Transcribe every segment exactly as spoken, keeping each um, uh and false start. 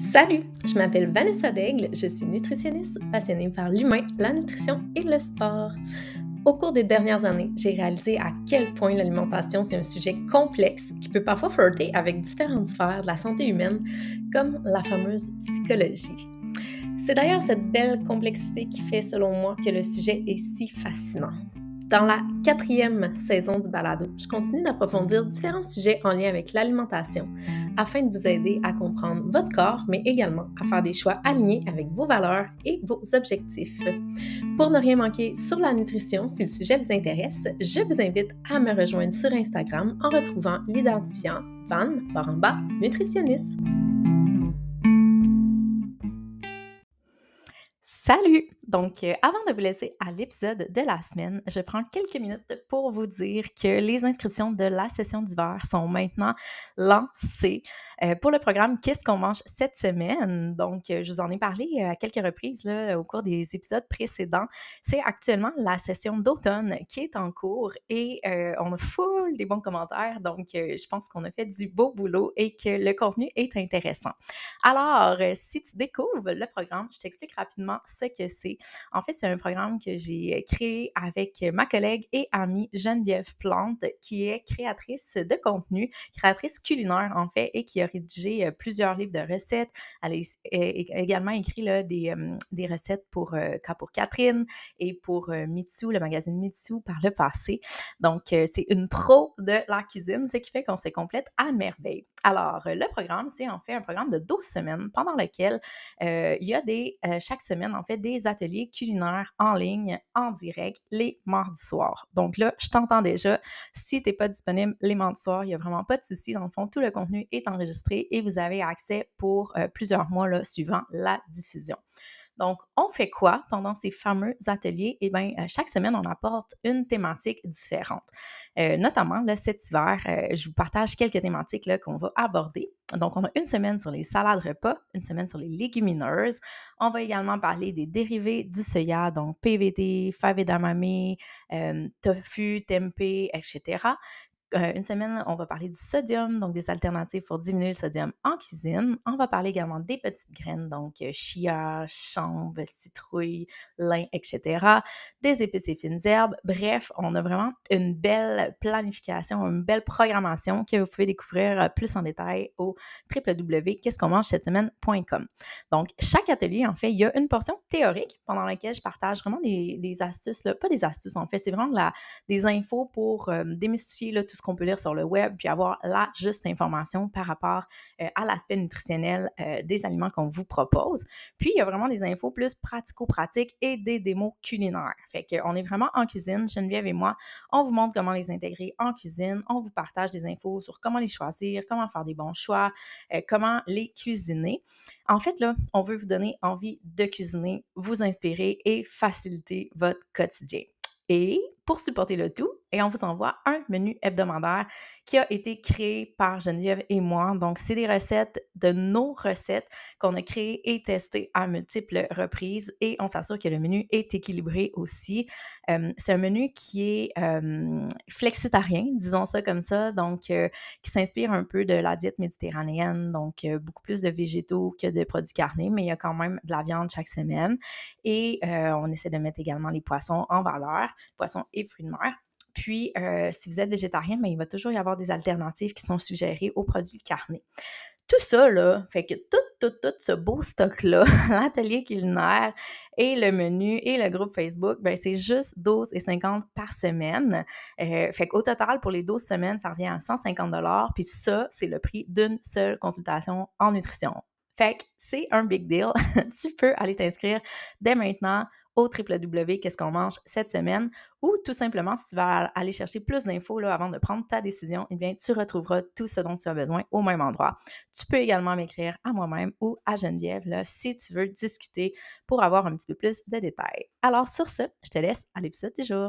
Salut, je m'appelle Vanessa Daigle, je suis nutritionniste passionnée par l'humain, la nutrition et le sport. Au cours des dernières années, j'ai réalisé à quel point l'alimentation c'est un sujet complexe qui peut parfois flirter avec différentes sphères de la santé humaine, comme la fameuse psychologie. C'est d'ailleurs cette belle complexité qui fait, selon moi, que le sujet est si fascinant. Dans la quatrième saison du balado, je continue d'approfondir différents sujets en lien avec l'alimentation afin de vous aider à comprendre votre corps, mais également à faire des choix alignés avec vos valeurs et vos objectifs. Pour ne rien manquer sur la nutrition, si le sujet vous intéresse, je vous invite à me rejoindre sur Instagram en retrouvant l'identifiant Van Baramba Nutritionniste. Salut! Donc, euh, avant de vous laisser à l'épisode de la semaine, je prends quelques minutes pour vous dire que les inscriptions de la session d'hiver sont maintenant lancées euh, pour le programme Qu'est-ce qu'on mange cette semaine? Donc, euh, je vous en ai parlé euh, à quelques reprises là, au cours des épisodes précédents. C'est actuellement la session d'automne qui est en cours et euh, on a full des bons commentaires. Donc, euh, je pense qu'on a fait du beau boulot et que le contenu est intéressant. Alors, euh, si tu découvres le programme, je t'explique rapidement ce que c'est. En fait, c'est un programme que j'ai créé avec ma collègue et amie Geneviève Plante, qui est créatrice de contenu, créatrice culinaire en fait, et qui a rédigé plusieurs livres de recettes. Elle a également écrit là, des, euh, des recettes pour, euh, pour Catherine et pour euh, Mitsu, le magazine Mitsu par le passé. Donc, euh, c'est une pro de la cuisine, ce qui fait qu'on se complète à merveille. Alors, le programme, c'est en fait un programme de douze semaines pendant lequel euh, il y a des, euh, chaque semaine, en fait, des ateliers culinaires en ligne, en direct, les mardis soirs. Donc là, je t'entends déjà, si tu n'es pas disponible les mardis soirs, il n'y a vraiment pas de souci. Dans le fond, tout le contenu est enregistré et vous avez accès pour euh, plusieurs mois là, suivant la diffusion. Donc, on fait quoi pendant ces fameux ateliers? Eh bien, euh, chaque semaine, on apporte une thématique différente. Euh, notamment, là, cet hiver, euh, je vous partage quelques thématiques là, qu'on va aborder. Donc, on a une semaine sur les salades repas, une semaine sur les légumineuses. On va également parler des dérivés du soya, donc P V D, fave edamame, euh, tofu, tempeh, et cetera. Euh, une semaine, on va parler du sodium, donc des alternatives pour diminuer le sodium en cuisine. On va parler également des petites graines, donc euh, chia, chanvre, citrouille, lin, et cetera. Des épices et fines herbes. Bref, on a vraiment une belle planification, une belle programmation que vous pouvez découvrir plus en détail au w w w point qu'est-ce qu'on mange cette semaine point com. Donc, chaque atelier, en fait, il y a une portion théorique pendant laquelle je partage vraiment des, des astuces, là, pas des astuces, en fait, c'est vraiment la, des infos pour euh, démystifier là, tout ce qu'on peut lire sur le web, puis avoir la juste information par rapport euh, à l'aspect nutritionnel euh, des aliments qu'on vous propose. Puis, il y a vraiment des infos plus pratico-pratiques et des démos culinaires. Fait qu'on est vraiment en cuisine, Geneviève et moi, on vous montre comment les intégrer en cuisine, on vous partage des infos sur comment les choisir, comment faire des bons choix, euh, comment les cuisiner. En fait, là, on veut vous donner envie de cuisiner, vous inspirer et faciliter votre quotidien. Et pour supporter le tout, et on vous envoie un menu hebdomadaire qui a été créé par Geneviève et moi. Donc, c'est des recettes de nos recettes qu'on a créées et testées à multiples reprises et on s'assure que le menu est équilibré aussi. Euh, c'est un menu qui est euh, flexitarien, disons ça comme ça, donc euh, qui s'inspire un peu de la diète méditerranéenne, donc euh, beaucoup plus de végétaux que de produits carnés, mais il y a quand même de la viande chaque semaine. Et euh, on essaie de mettre également les poissons en valeur, poissons et fruits de mer. Puis, euh, si vous êtes végétarien, mais il va toujours y avoir des alternatives qui sont suggérées aux produits carnés. Tout ça, là, fait que tout, tout, tout ce beau stock-là, l'atelier culinaire et le menu et le groupe Facebook, ben c'est juste douze dollars cinquante par semaine. Euh, fait qu'au total, pour les douze semaines, ça revient à cent cinquante dollars. Puis ça, c'est le prix d'une seule consultation en nutrition. Fait que c'est un big deal. Tu peux aller t'inscrire dès maintenant au w w w point qu'est-ce qu'on mange cette semaine ou tout simplement, si tu vas aller chercher plus d'infos là, avant de prendre ta décision, eh bien, tu retrouveras tout ce dont tu as besoin au même endroit. Tu peux également m'écrire à moi-même ou à Geneviève là, si tu veux discuter pour avoir un petit peu plus de détails. Alors sur ce, je te laisse à l'épisode du jour.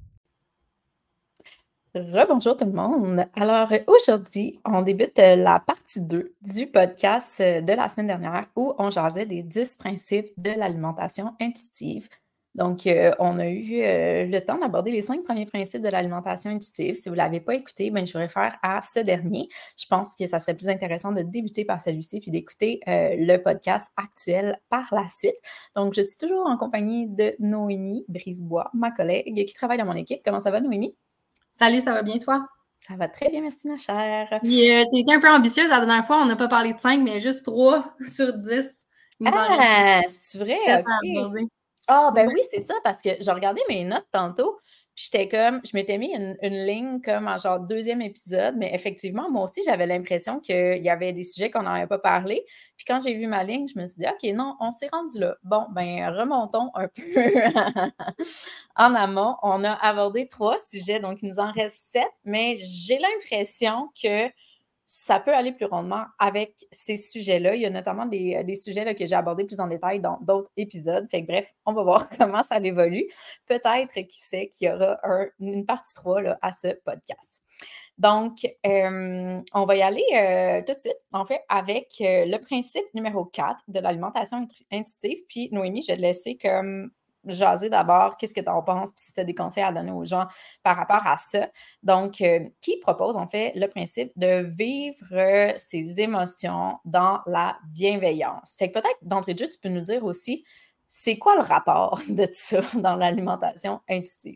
Rebonjour tout le monde. Alors aujourd'hui, on débute la partie deux du podcast de la semaine dernière où on jasait des dix principes de l'alimentation intuitive. Donc, euh, on a eu euh, le temps d'aborder les cinq premiers principes de l'alimentation intuitive. Si vous ne l'avez pas écouté, ben, je vous réfère à ce dernier. Je pense que ça serait plus intéressant de débuter par celui-ci puis d'écouter euh, le podcast actuel par la suite. Donc, je suis toujours en compagnie de Noémie Brisebois, ma collègue qui travaille dans mon équipe. Comment ça va, Noémie? Salut, ça va bien, toi? Ça va très bien, merci, ma chère. Puis, euh, t'es un peu ambitieuse la dernière fois, on n'a pas parlé de cinq, mais juste trois sur dix. Il nous en reste Ah, c'est vrai? sept à OK. aborder. Ah, ben Ouais. oui, c'est ça, parce que j'ai regardé mes notes tantôt, puis j'étais comme, je m'étais mis une, une ligne comme en genre deuxième épisode, mais effectivement, moi aussi, j'avais l'impression qu'il y avait des sujets qu'on n'avait pas parlé. Puis quand j'ai vu ma ligne, je me suis dit, OK, non, on s'est rendu là. Bon, ben remontons un peu en amont. On a abordé trois sujets, donc il nous en reste sept, mais j'ai l'impression que ça peut aller plus rondement avec ces sujets-là. Il y a notamment des, des sujets là, que j'ai abordés plus en détail dans d'autres épisodes. Fait que bref, on va voir comment ça évolue. Peut-être, qui sait, qu'il y aura un, une partie trois là, à ce podcast. Donc, euh, on va y aller euh, tout de suite, en fait, avec euh, le principe numéro quatre de l'alimentation intuitive. Puis, Noémie, je vais te laisser comme jaser d'abord, qu'est-ce que tu en penses, puis si tu as des conseils à donner aux gens par rapport à ça. Donc, euh, qui propose en fait le principe de vivre euh, ses émotions dans la bienveillance. Fait que peut-être d'entrée de jeu, tu peux nous dire aussi, c'est quoi le rapport de ça dans l'alimentation intuitive?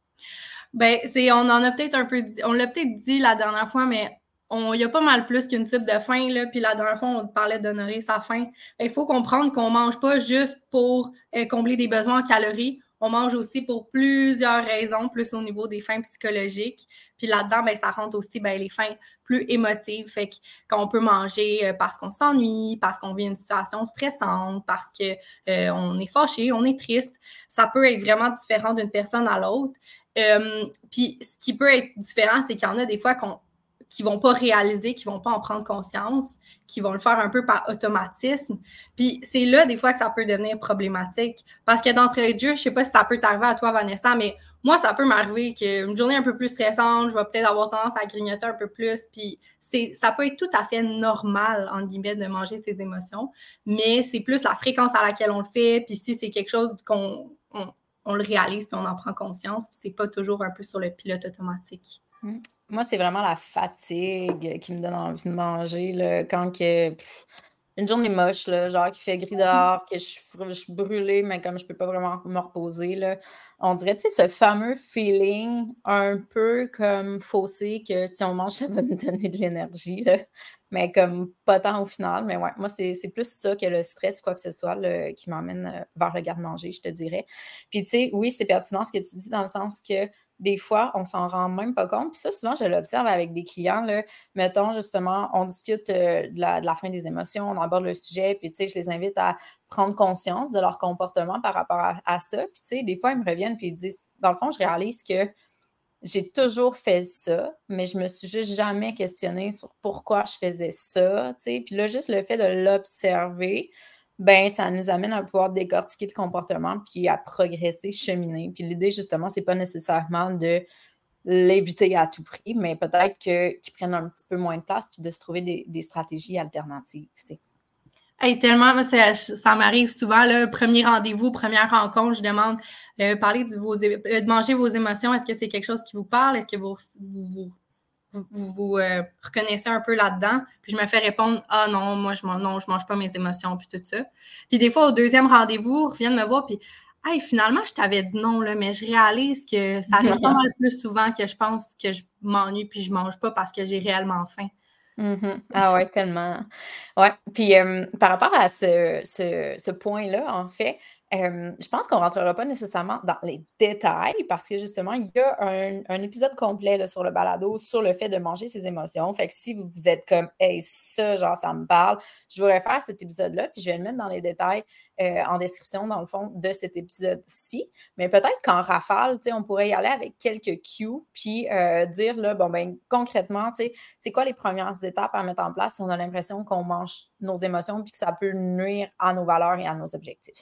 Ben, c'est, on en a peut-être un peu dit, on l'a peut-être dit la dernière fois, mais on, il y a pas mal plus qu'une type de faim, là. Puis la dernière fois, on parlait d'honorer sa faim. Il faut comprendre qu'on mange pas juste pour euh, combler des besoins en calories. On mange aussi pour plusieurs raisons, plus au niveau des faims psychologiques. Puis là-dedans, ben, ça rentre aussi ben, les faims plus émotives. Fait que quand on peut manger parce qu'on s'ennuie, parce qu'on vit une situation stressante, parce qu'on euh, est fâché, on est triste, ça peut être vraiment différent d'une personne à l'autre. Euh, puis ce qui peut être différent, c'est qu'il y en a des fois qu'on qui vont pas réaliser, qui vont pas en prendre conscience, qui vont le faire un peu par automatisme. Puis c'est là, des fois, que ça peut devenir problématique. Parce que d'entrée de jeu, je sais pas si ça peut t'arriver à toi, Vanessa, mais moi, ça peut m'arriver qu'une journée un peu plus stressante, je vais peut-être avoir tendance à grignoter un peu plus. Puis c'est, ça peut être tout à fait normal, entre guillemets, de manger ses émotions. Mais c'est plus la fréquence à laquelle on le fait. Puis si c'est quelque chose qu'on on, on le réalise, puis on en prend conscience, puis c'est pas toujours un peu sur le pilote automatique. Mmh. Moi, c'est vraiment la fatigue qui me donne envie de manger, là, quand que, pff, une journée moche, là, genre qui fait gris dehors, que je suis je suis brûlée, mais comme je peux pas vraiment me reposer, là. On dirait, tu sais, ce fameux feeling un peu comme faussé que si on mange, ça va nous donner de l'énergie, là. Mais comme pas tant au final. Mais ouais, moi, c'est c'est plus ça que le stress, quoi que ce soit, là, qui m'emmène euh, vers le garde-manger, je te dirais. Puis, tu sais, oui, c'est pertinent ce que tu dis dans le sens que des fois, on s'en rend même pas compte. Puis ça, souvent, je l'observe avec des clients, là. Mettons, justement, on discute euh, de, la, de la fin des émotions, on aborde le sujet, puis, tu sais, je les invite à prendre conscience de leur comportement par rapport à, à ça. Puis, tu sais, des fois, ils me reviennent, puis ils disent, dans le fond, je réalise que j'ai toujours fait ça, mais je me suis juste jamais questionnée sur pourquoi je faisais ça, tu sais. Puis là, juste le fait de l'observer, ben ça nous amène à pouvoir décortiquer le comportement puis à progresser, cheminer. Puis l'idée, justement, c'est pas nécessairement de l'éviter à tout prix, mais peut-être que qu'ils prennent un petit peu moins de place puis de se trouver des, des stratégies alternatives, tu sais. Hey, tellement, moi, ça, ça m'arrive souvent, là, premier rendez-vous, première rencontre, je demande, euh, parler de vos, é- euh, de manger vos émotions, est-ce que c'est quelque chose qui vous parle? Est-ce que vous vous, vous, vous, vous, vous, euh, reconnaissez un peu là-dedans? Puis je me fais répondre, ah non, moi, je, man- non, je mange pas mes émotions, puis tout ça. Puis des fois, au deuxième rendez-vous, ils reviennent me voir, puis, hey, finalement, je t'avais dit non, là, mais je réalise que ça arrive pas mal plus souvent que je pense que je m'ennuie, puis je mange pas parce que j'ai réellement faim. Mmh. Ah ouais, tellement. Ouais, puis, hem, par rapport à ce ce ce point-là, en fait, hem, je pense qu'on rentrera pas nécessairement dans les détails parce que justement, il y a un un épisode complet, là, sur le balado, sur le fait de manger ses émotions. Fait que si vous vous êtes comme: «Hey, ça, genre, ça me parle», je vous réfère à cet épisode-là, puis je vais le mettre dans les détails, heu, en description, dans le fond, de cet épisode-ci. Mais peut-être qu'en rafale, tu sais, on pourrait y aller avec quelques cues, puis, heu, dire là, bon, ben, concrètement, tu sais, c'est quoi les premières étapes à mettre en place si on a l'impression qu'on mange nos émotions puis que ça peut nuire à nos valeurs et à nos objectifs?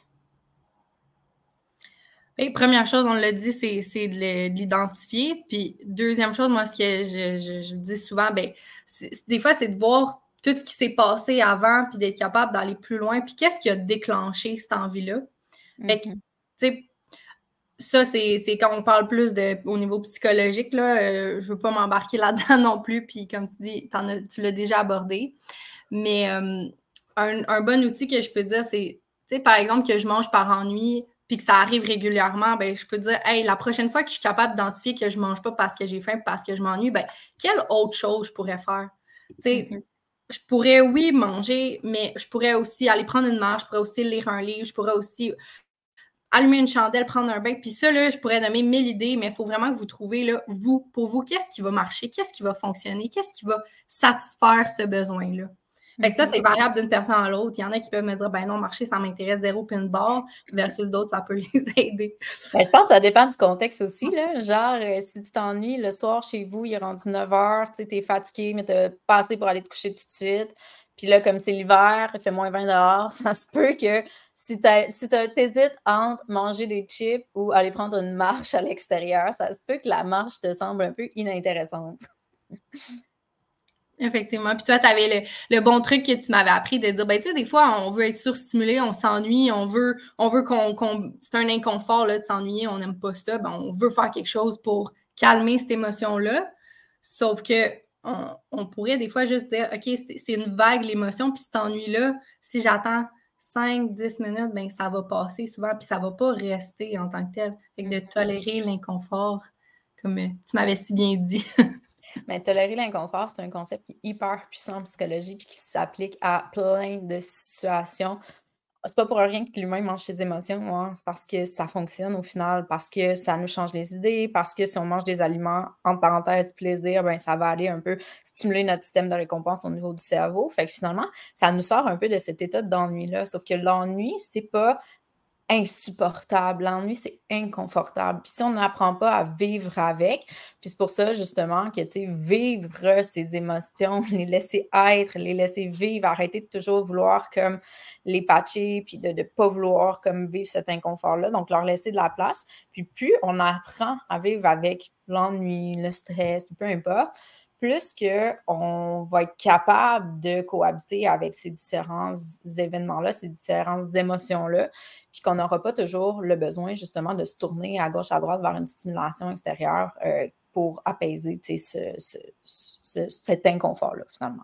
Et première chose, on l'a dit, c'est, c'est de, le- de l'identifier. Puis deuxième chose, moi, ce que je, je, je dis souvent, ben, c'est- des fois, c'est de voir tout ce qui s'est passé avant, puis d'être capable d'aller plus loin. Puis qu'est-ce qui a déclenché cette envie-là? Fait que, tu Mmh. sais, ça, c'est, c'est quand on parle plus de, au niveau psychologique, là, euh, je veux pas m'embarquer là-dedans non plus, puis comme tu dis, t'en as, tu l'as déjà abordé. Mais euh, un, un bon outil que je peux dire, c'est, tu sais, par exemple, que je mange par ennui, puis que ça arrive régulièrement, ben je peux dire, hey, la prochaine fois que je suis capable d'identifier que je mange pas parce que j'ai faim, parce que je m'ennuie, ben quelle autre chose je pourrais faire? Tu sais, Mhm. je pourrais, oui, manger, mais je pourrais aussi aller prendre une marche, je pourrais aussi lire un livre, je pourrais aussi allumer une chandelle, prendre un bain. Puis ça, là, je pourrais nommer mille idées, mais il faut vraiment que vous trouviez, là, vous, pour vous, qu'est-ce qui va marcher, qu'est-ce qui va fonctionner, qu'est-ce qui va satisfaire ce besoin-là. Fait que ça, c'est variable d'une personne à l'autre. Il y en a qui peuvent me dire, ben non, marcher, ça m'intéresse zéro pin barre, versus d'autres, ça peut les aider. Ben, je pense que ça dépend du contexte aussi, là. Genre, euh, si tu t'ennuies le soir chez vous, il est rendu neuf heures, tu es fatigué, mais tu as pas assez pour aller te coucher tout de suite. Puis là, comme c'est l'hiver, il fait moins vingt dehors, ça se peut que si tu si hésites entre manger des chips ou aller prendre une marche à l'extérieur, ça se peut que la marche te semble un peu inintéressante. Effectivement. Puis toi, tu avais le, le bon truc que tu m'avais appris de dire, ben tu sais, des fois, on veut être surstimulé, on s'ennuie, on veut, on veut qu'on, qu'on c'est un inconfort là, de s'ennuyer, on n'aime pas ça, ben on veut faire quelque chose pour calmer cette émotion-là. Sauf que on, on pourrait des fois juste dire, OK, c'est, c'est une vague l'émotion, puis cet ennui-là, si j'attends cinq dix minutes, ben ça va passer souvent, puis ça va pas rester en tant que tel. Fait que de tolérer l'inconfort, comme tu m'avais si bien dit. Mais tolérer l'inconfort, c'est un concept qui est hyper puissant en psychologie puis qui s'applique à plein de situations. C'est pas pour rien que l'humain mange ses émotions, hein. C'est parce que ça fonctionne au final, parce que ça nous change les idées, parce que si on mange des aliments, entre parenthèses, plaisir, ben ça va aller un peu stimuler notre système de récompense au niveau du cerveau. Fait que finalement, ça nous sort un peu de cet état d'ennui-là. Sauf que l'ennui, c'est pas insupportable. L'ennui, c'est inconfortable. Puis si on n'apprend pas à vivre avec, puis c'est pour ça justement que, tu sais, vivre ces émotions, les laisser être, les laisser vivre, arrêter de toujours vouloir comme les patcher, puis de ne pas vouloir comme vivre cet inconfort-là, donc leur laisser de la place. Puis plus on apprend à vivre avec l'ennui, le stress, peu importe, plus qu'on va être capable de cohabiter avec ces différents événements-là, ces différentes émotions-là, puis qu'on n'aura pas toujours le besoin justement de se tourner à gauche, à droite vers une stimulation extérieure euh, pour apaiser ce, ce, ce, cet inconfort-là, finalement.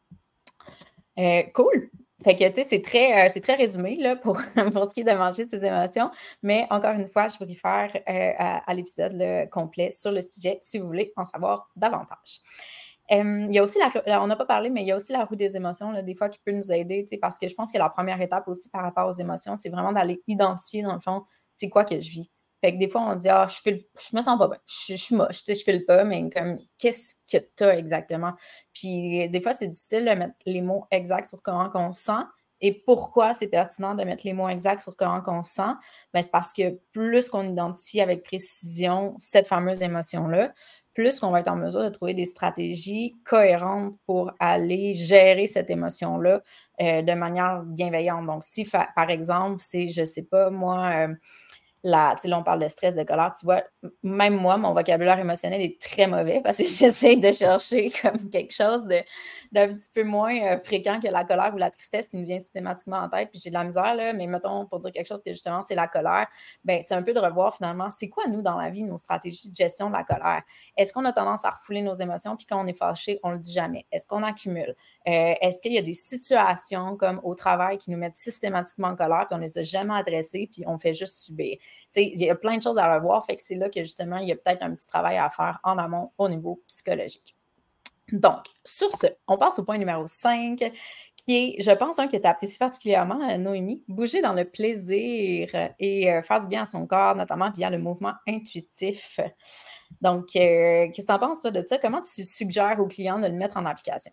Euh, cool! Fait que, tu sais, c'est très, euh, c'est très résumé là, pour, pour ce qui est de manger ses émotions, mais encore une fois, je vous réfère euh, à, à l'épisode là, complet sur le sujet si vous voulez en savoir davantage. Euh, il y a aussi la, on n'a pas parlé, mais il y a aussi la roue des émotions, là, des fois, qui peut nous aider, parce que je pense que la première étape aussi par rapport aux émotions, c'est vraiment d'aller identifier, dans le fond, c'est quoi que je vis. Fait que des fois, on dit, ah, je file, je me sens pas bien, je, je suis moche, tu sais, je file pas, mais comme, qu'est-ce que tu as exactement? Puis des fois, c'est difficile de mettre les mots exacts sur comment on se sent. Et pourquoi c'est pertinent de mettre les mots exacts sur comment on se sent? Bien, c'est parce que plus qu'on identifie avec précision cette fameuse émotion-là, plus qu'on va être en mesure de trouver des stratégies cohérentes pour aller gérer cette émotion-là euh, de manière bienveillante. Donc, si, par exemple, c'est, je sais pas, moi... Euh, Là, là, on parle de stress, de colère. Tu vois, même moi, mon vocabulaire émotionnel est très mauvais parce que j'essaie de chercher comme quelque chose de, d'un petit peu moins euh, fréquent que la colère ou la tristesse qui me vient systématiquement en tête. Puis j'ai de la misère, là, mais mettons, pour dire quelque chose que justement, c'est la colère, ben c'est un peu de revoir finalement, c'est quoi, nous, dans la vie, nos stratégies de gestion de la colère? Est-ce qu'on a tendance à refouler nos émotions, puis quand on est fâché, on le dit jamais? Est-ce qu'on accumule? Euh, est-ce qu'il y a des situations comme au travail qui nous mettent systématiquement en colère, puis on ne les a jamais adressées, puis on fait juste subir? T'sais, il y a plein de choses à revoir, fait que c'est là que justement, il y a peut-être un petit travail à faire en amont au niveau psychologique. Donc, sur ce, on passe au point numéro cinq, qui est, je pense, un que tu apprécies particulièrement, Noémie, bouger dans le plaisir et euh, faire du bien à son corps, notamment via le mouvement intuitif. Donc, euh, qu'est-ce que tu en penses, toi, de ça? Comment tu suggères aux clients de le mettre en application?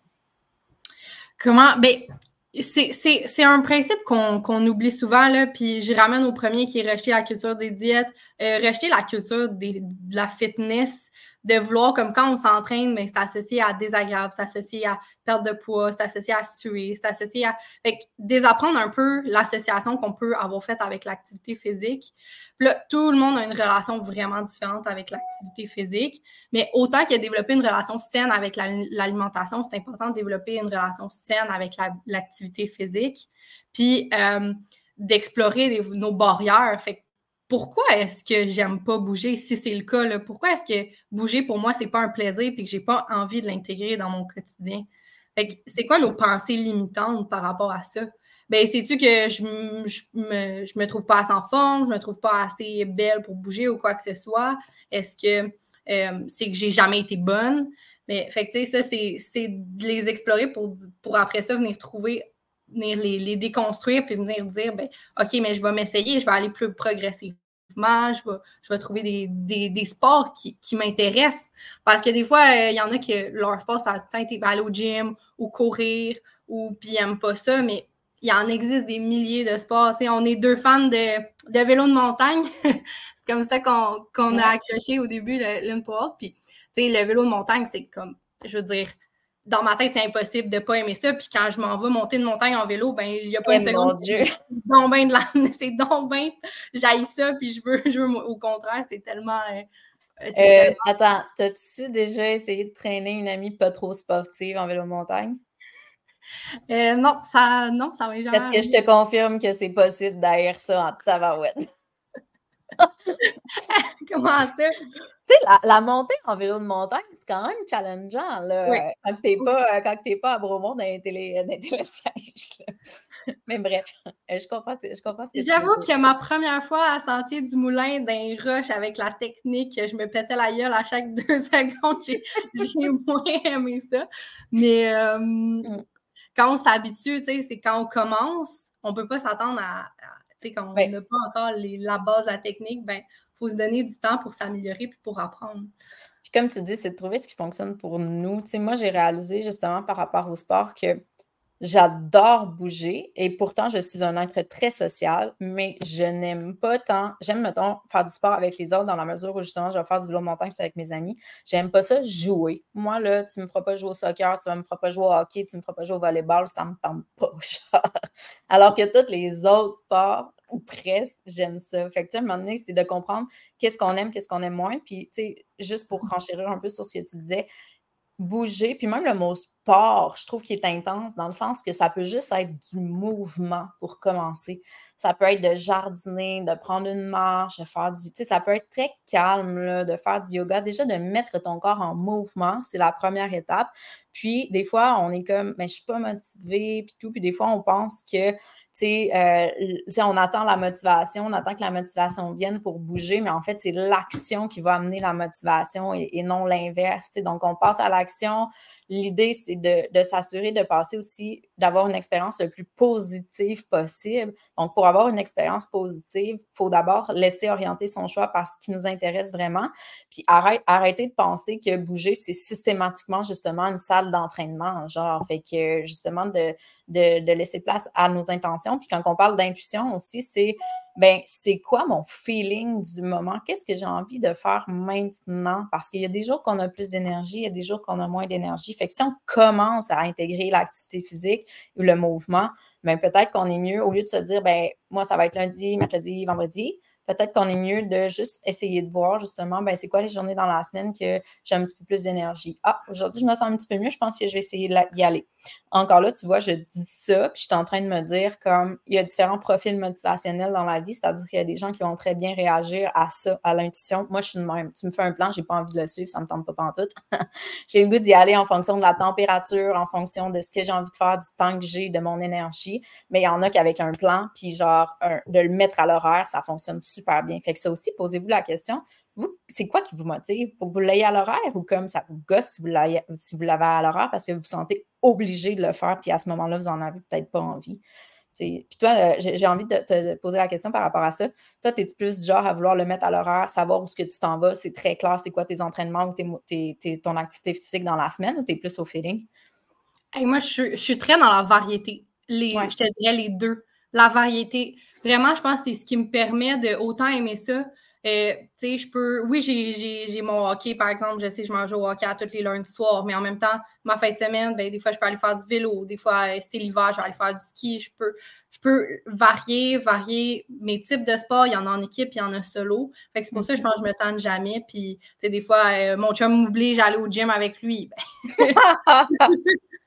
Comment? Ben, c'est, c'est, c'est un principe qu'on, qu'on oublie souvent, là, puis j'y ramène au premier qui est rejeter la culture des diètes, euh, rejeter la culture des, de la fitness, de vouloir, comme quand on s'entraîne, mais c'est associé à désagréable, c'est associé à perte de poids, c'est associé à suer, c'est associé à... Fait que désapprendre un peu l'association qu'on peut avoir faite avec l'activité physique. Puis là, tout le monde a une relation vraiment différente avec l'activité physique, mais autant que développer une relation saine avec la, l'alimentation, c'est important de développer une relation saine avec la, l'activité physique, puis euh, d'explorer les, nos barrières. Fait que pourquoi est-ce que j'aime pas bouger, si c'est le cas, là? Pourquoi est-ce que bouger, pour moi, c'est pas un plaisir et que j'ai pas envie de l'intégrer dans mon quotidien? Fait que c'est quoi nos pensées limitantes par rapport à ça? Ben, sais-tu que je, je, me, je me trouve pas assez en forme, je me trouve pas assez belle pour bouger ou quoi que ce soit? Est-ce que euh, c'est que j'ai jamais été bonne? Mais, fait que, tu sais, ça, c'est de les explorer pour, pour après ça venir trouver, venir les, les déconstruire puis venir dire, ben, OK, mais je vais m'essayer, je vais aller plus progressivement, je vais, je vais trouver des, des, des sports qui, qui m'intéressent. Parce que des fois, il euh, y en a que leur sport, ça a été aller au gym ou courir ou puis ils n'aiment pas ça, mais il en existe des milliers de sports. T'sais, on est deux fans de, de vélo de montagne. C'est comme ça qu'on qu'on a accroché au début l'Inpower. Puis, le vélo de montagne, c'est comme, je veux dire, dans ma tête, c'est impossible de ne pas aimer ça. Puis quand je m'en vais monter une montagne en vélo, ben il n'y a pas Eh une seconde. Mon Dieu! C'est donc bien de la... C'est donc bien... J'haïs ça, puis je veux, je veux... Au contraire, c'est tellement... Euh, euh, tellement... Attends, t'as-tu déjà essayé de traîner une amie pas trop sportive en vélo de montagne? Euh, non, ça non, ça va jamais. Parce que je te confirme que c'est possible d'ailleurs ça en tabarouette. Comment ça? Tu sais, la, la montée en vélo de montagne, c'est quand même challengeant, là, oui. quand t'es pas, pas à Bromont dans les télé, télésièges. Mais bref, je comprends, je comprends ce que J'avoue que ma première fois à Sentier du Moulin d'un rush avec la technique, je me pétais la gueule à chaque deux secondes, j'ai moins aimé ça. Mais euh, mm. quand on s'habitue, c'est quand on commence, on peut pas s'attendre à, à quand on n'a ouais. pas encore les, la base de la technique, ben faut se donner du temps pour s'améliorer puis pour apprendre. Puis comme tu dis, c'est de trouver ce qui fonctionne pour nous. Tu sais, moi, j'ai réalisé justement par rapport au sport que j'adore bouger et pourtant, je suis un être très social, mais je n'aime pas tant, j'aime, mettons, faire du sport avec les autres dans la mesure où justement, je vais faire du vélo de montagne avec mes amis. J'aime pas ça jouer. Moi, là, tu me feras pas jouer au soccer, tu me feras pas jouer au hockey, tu me feras pas jouer au volleyball, ça me tente pas. Alors que tous les autres sports, ou presque, j'aime ça. Fait que, tu sais, à un moment donné, c'est de comprendre qu'est-ce qu'on aime, qu'est-ce qu'on aime moins. Puis, tu sais, juste pour renchérir un peu sur ce que tu disais, bouger, puis même le mot sport, je trouve qu'il est intense dans le sens que ça peut juste être du mouvement pour commencer. Ça peut être de jardiner, de prendre une marche, de faire du... Tu sais, ça peut être très calme, là, de faire du yoga. Déjà, de mettre ton corps en mouvement, c'est la première étape. Puis, des fois, on est comme, mais je suis pas motivée, puis tout. Puis, des fois, on pense que, tu sais, euh, on attend la motivation, on attend que la motivation vienne pour bouger, mais en fait, c'est l'action qui va amener la motivation et, et non l'inverse. Tu sais. Donc, on passe à l'action. L'idée, c'est de, de s'assurer de passer aussi, d'avoir une expérience le plus positive possible. Donc, pour avoir une expérience positive, il faut d'abord laisser orienter son choix par ce qui nous intéresse vraiment. Puis, arrête, arrêter de penser que bouger, c'est systématiquement, justement, une salle d'entraînement. Genre, fait que, justement, de, de, de laisser place à nos intentions. Puis, quand on parle d'intuition aussi, c'est, ben, c'est quoi mon feeling du moment? Qu'est-ce que j'ai envie de faire maintenant? Parce qu'il y a des jours qu'on a plus d'énergie, il y a des jours qu'on a moins d'énergie. Fait que si on commence à intégrer l'activité physique ou le mouvement, ben, peut-être qu'on est mieux, au lieu de se dire, ben, moi, ça va être lundi, mercredi, vendredi, peut-être qu'on est mieux de juste essayer de voir, justement, ben, c'est quoi les journées dans la semaine que j'ai un petit peu plus d'énergie. Ah, aujourd'hui, je me sens un petit peu mieux, je pense que je vais essayer d'y aller. Encore là, tu vois, je dis ça, puis je suis en train de me dire comme, il y a différents profils motivationnels dans la vie, c'est-à-dire qu'il y a des gens qui vont très bien réagir à ça, à l'intuition. Moi, je suis de même. Tu me fais un plan, j'ai pas envie de le suivre, ça me tente pas pantoute. J'ai le goût d'y aller en fonction de la température, en fonction de ce que j'ai envie de faire, du temps que j'ai, de mon énergie. Mais il y en a qu'avec un plan, puis genre, un, de le mettre à l'horaire, ça fonctionne super bien. Fait que ça aussi, posez-vous la question, vous, c'est quoi qui vous motive? Faut que vous l'ayez à l'horaire ou comme ça vous gosse si vous l'avez, si vous l'avez à l'horaire parce que vous vous sentez obligé de le faire, puis à ce moment-là, vous en avez peut-être pas envie. T'sais. Puis toi, euh, j'ai, j'ai envie de te poser la question par rapport à ça. Toi, t'es-tu plus genre à vouloir le mettre à l'horaire, savoir où est-ce que tu t'en vas, c'est très clair, c'est quoi tes entraînements ou tes, tes, tes, ton activité physique dans la semaine ou t'es plus au feeling? Hey, moi, je suis, je suis très dans la variété. Les, ouais. Je te dirais les deux. La variété. Vraiment, je pense que c'est ce qui me permet de autant aimer ça. Euh, tu sais, je peux... Oui, j'ai, j'ai, j'ai mon hockey, par exemple. Je sais, je m'en joue au hockey à tous les lundis soirs, mais en même temps, ma fin de semaine, ben, des fois, je peux aller faire du vélo. Des fois, c'est l'hiver, je vais aller faire du ski. Je peux, je peux varier, varier mes types de sports. Il y en a en équipe, il y en a solo. Fait que c'est pour mm-hmm. ça que je pense que je me tente jamais. Puis, tu sais, des fois, euh, mon chum m'oblige à aller au gym avec lui. Ben...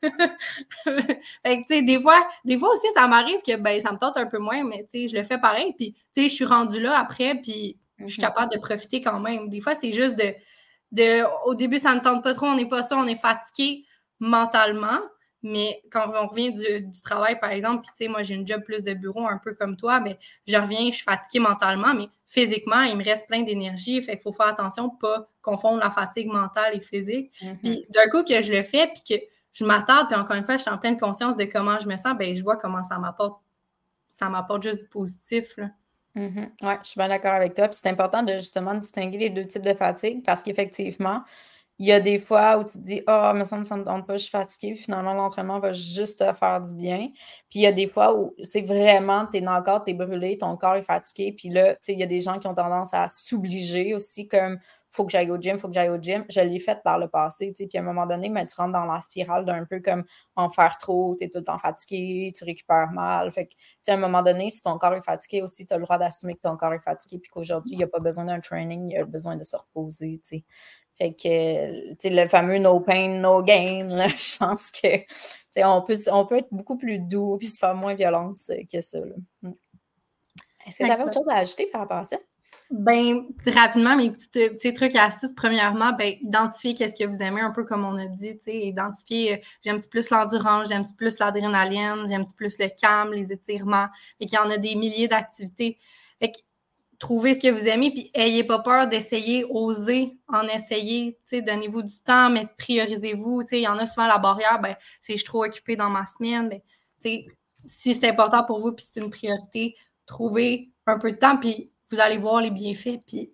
Fait que, tu sais, des fois, des fois aussi, ça m'arrive que ben, ça me tente un peu moins, mais tu sais, je le fais pareil. Puis, tu sais, je suis rendue là après, puis je suis Mhm. capable de profiter quand même. Des fois, c'est juste de, de. Au début, ça ne tente pas trop, on n'est pas ça, on est fatigué mentalement. Mais quand on revient du, du travail, par exemple, puis tu sais, moi, j'ai une job plus de bureau, un peu comme toi, mais je reviens, je suis fatiguée mentalement, mais physiquement, il me reste plein d'énergie. Fait qu'il faut faire attention, pas confondre la fatigue mentale et physique. Mhm. Puis d'un coup que je le fais, puis que je m'attarde, puis encore une fois, je suis en pleine conscience de comment je me sens, ben je vois comment ça m'apporte. Ça m'apporte juste du positif, là. Mhm. Ouais, je suis bien d'accord avec toi. Puis c'est important de justement distinguer les deux types de fatigue parce qu'effectivement, il y a des fois où tu te dis: «Ah, me semble ça me tente pas, je suis fatiguée», puis finalement l'entraînement va juste te faire du bien. Puis il y a des fois où c'est vraiment, tu es dans le corps, tu es brûlé, ton corps est fatigué, puis là, tu sais, il y a des gens qui ont tendance à s'obliger aussi comme: «Faut que j'aille au gym, faut que j'aille au gym». Je l'ai fait par le passé, tu sais, puis à un moment donné, ben, tu rentres dans la spirale d'un peu comme en faire trop, tu es tout le temps fatigué, tu récupères mal. Fait que, tu sais, à un moment donné, si ton corps est fatigué aussi, tu as le droit d'assumer que ton corps est fatigué puis qu'aujourd'hui, il y a pas besoin d'un training, il y a besoin de se reposer, tu sais. Fait que, tu sais, le fameux no pain, no gain, là, je pense que, tu sais, on peut, on peut être beaucoup plus doux puis se faire moins violence que ça, là. Mm. Est-ce que tu avais autre Exact. chose à ajouter par rapport à ça? Ben, rapidement, mes petits, petits trucs et astuces. Premièrement, ben, identifier qu'est-ce que vous aimez, un peu comme on a dit, tu sais, identifier, euh, j'aime plus l'endurance, j'aime plus l'adrénaline, j'aime plus le calme, les étirements. Fait qu'il y en a des milliers d'activités. Fait que trouvez ce que vous aimez, puis ayez pas peur d'essayer, osez en essayer, tu sais, donnez-vous du temps, mais priorisez-vous, tu sais, il y en a souvent la barrière, ben, c'est je suis trop occupée dans ma semaine, ben, tu sais, si c'est important pour vous, puis c'est une priorité, trouvez un peu de temps, puis vous allez voir les bienfaits, puis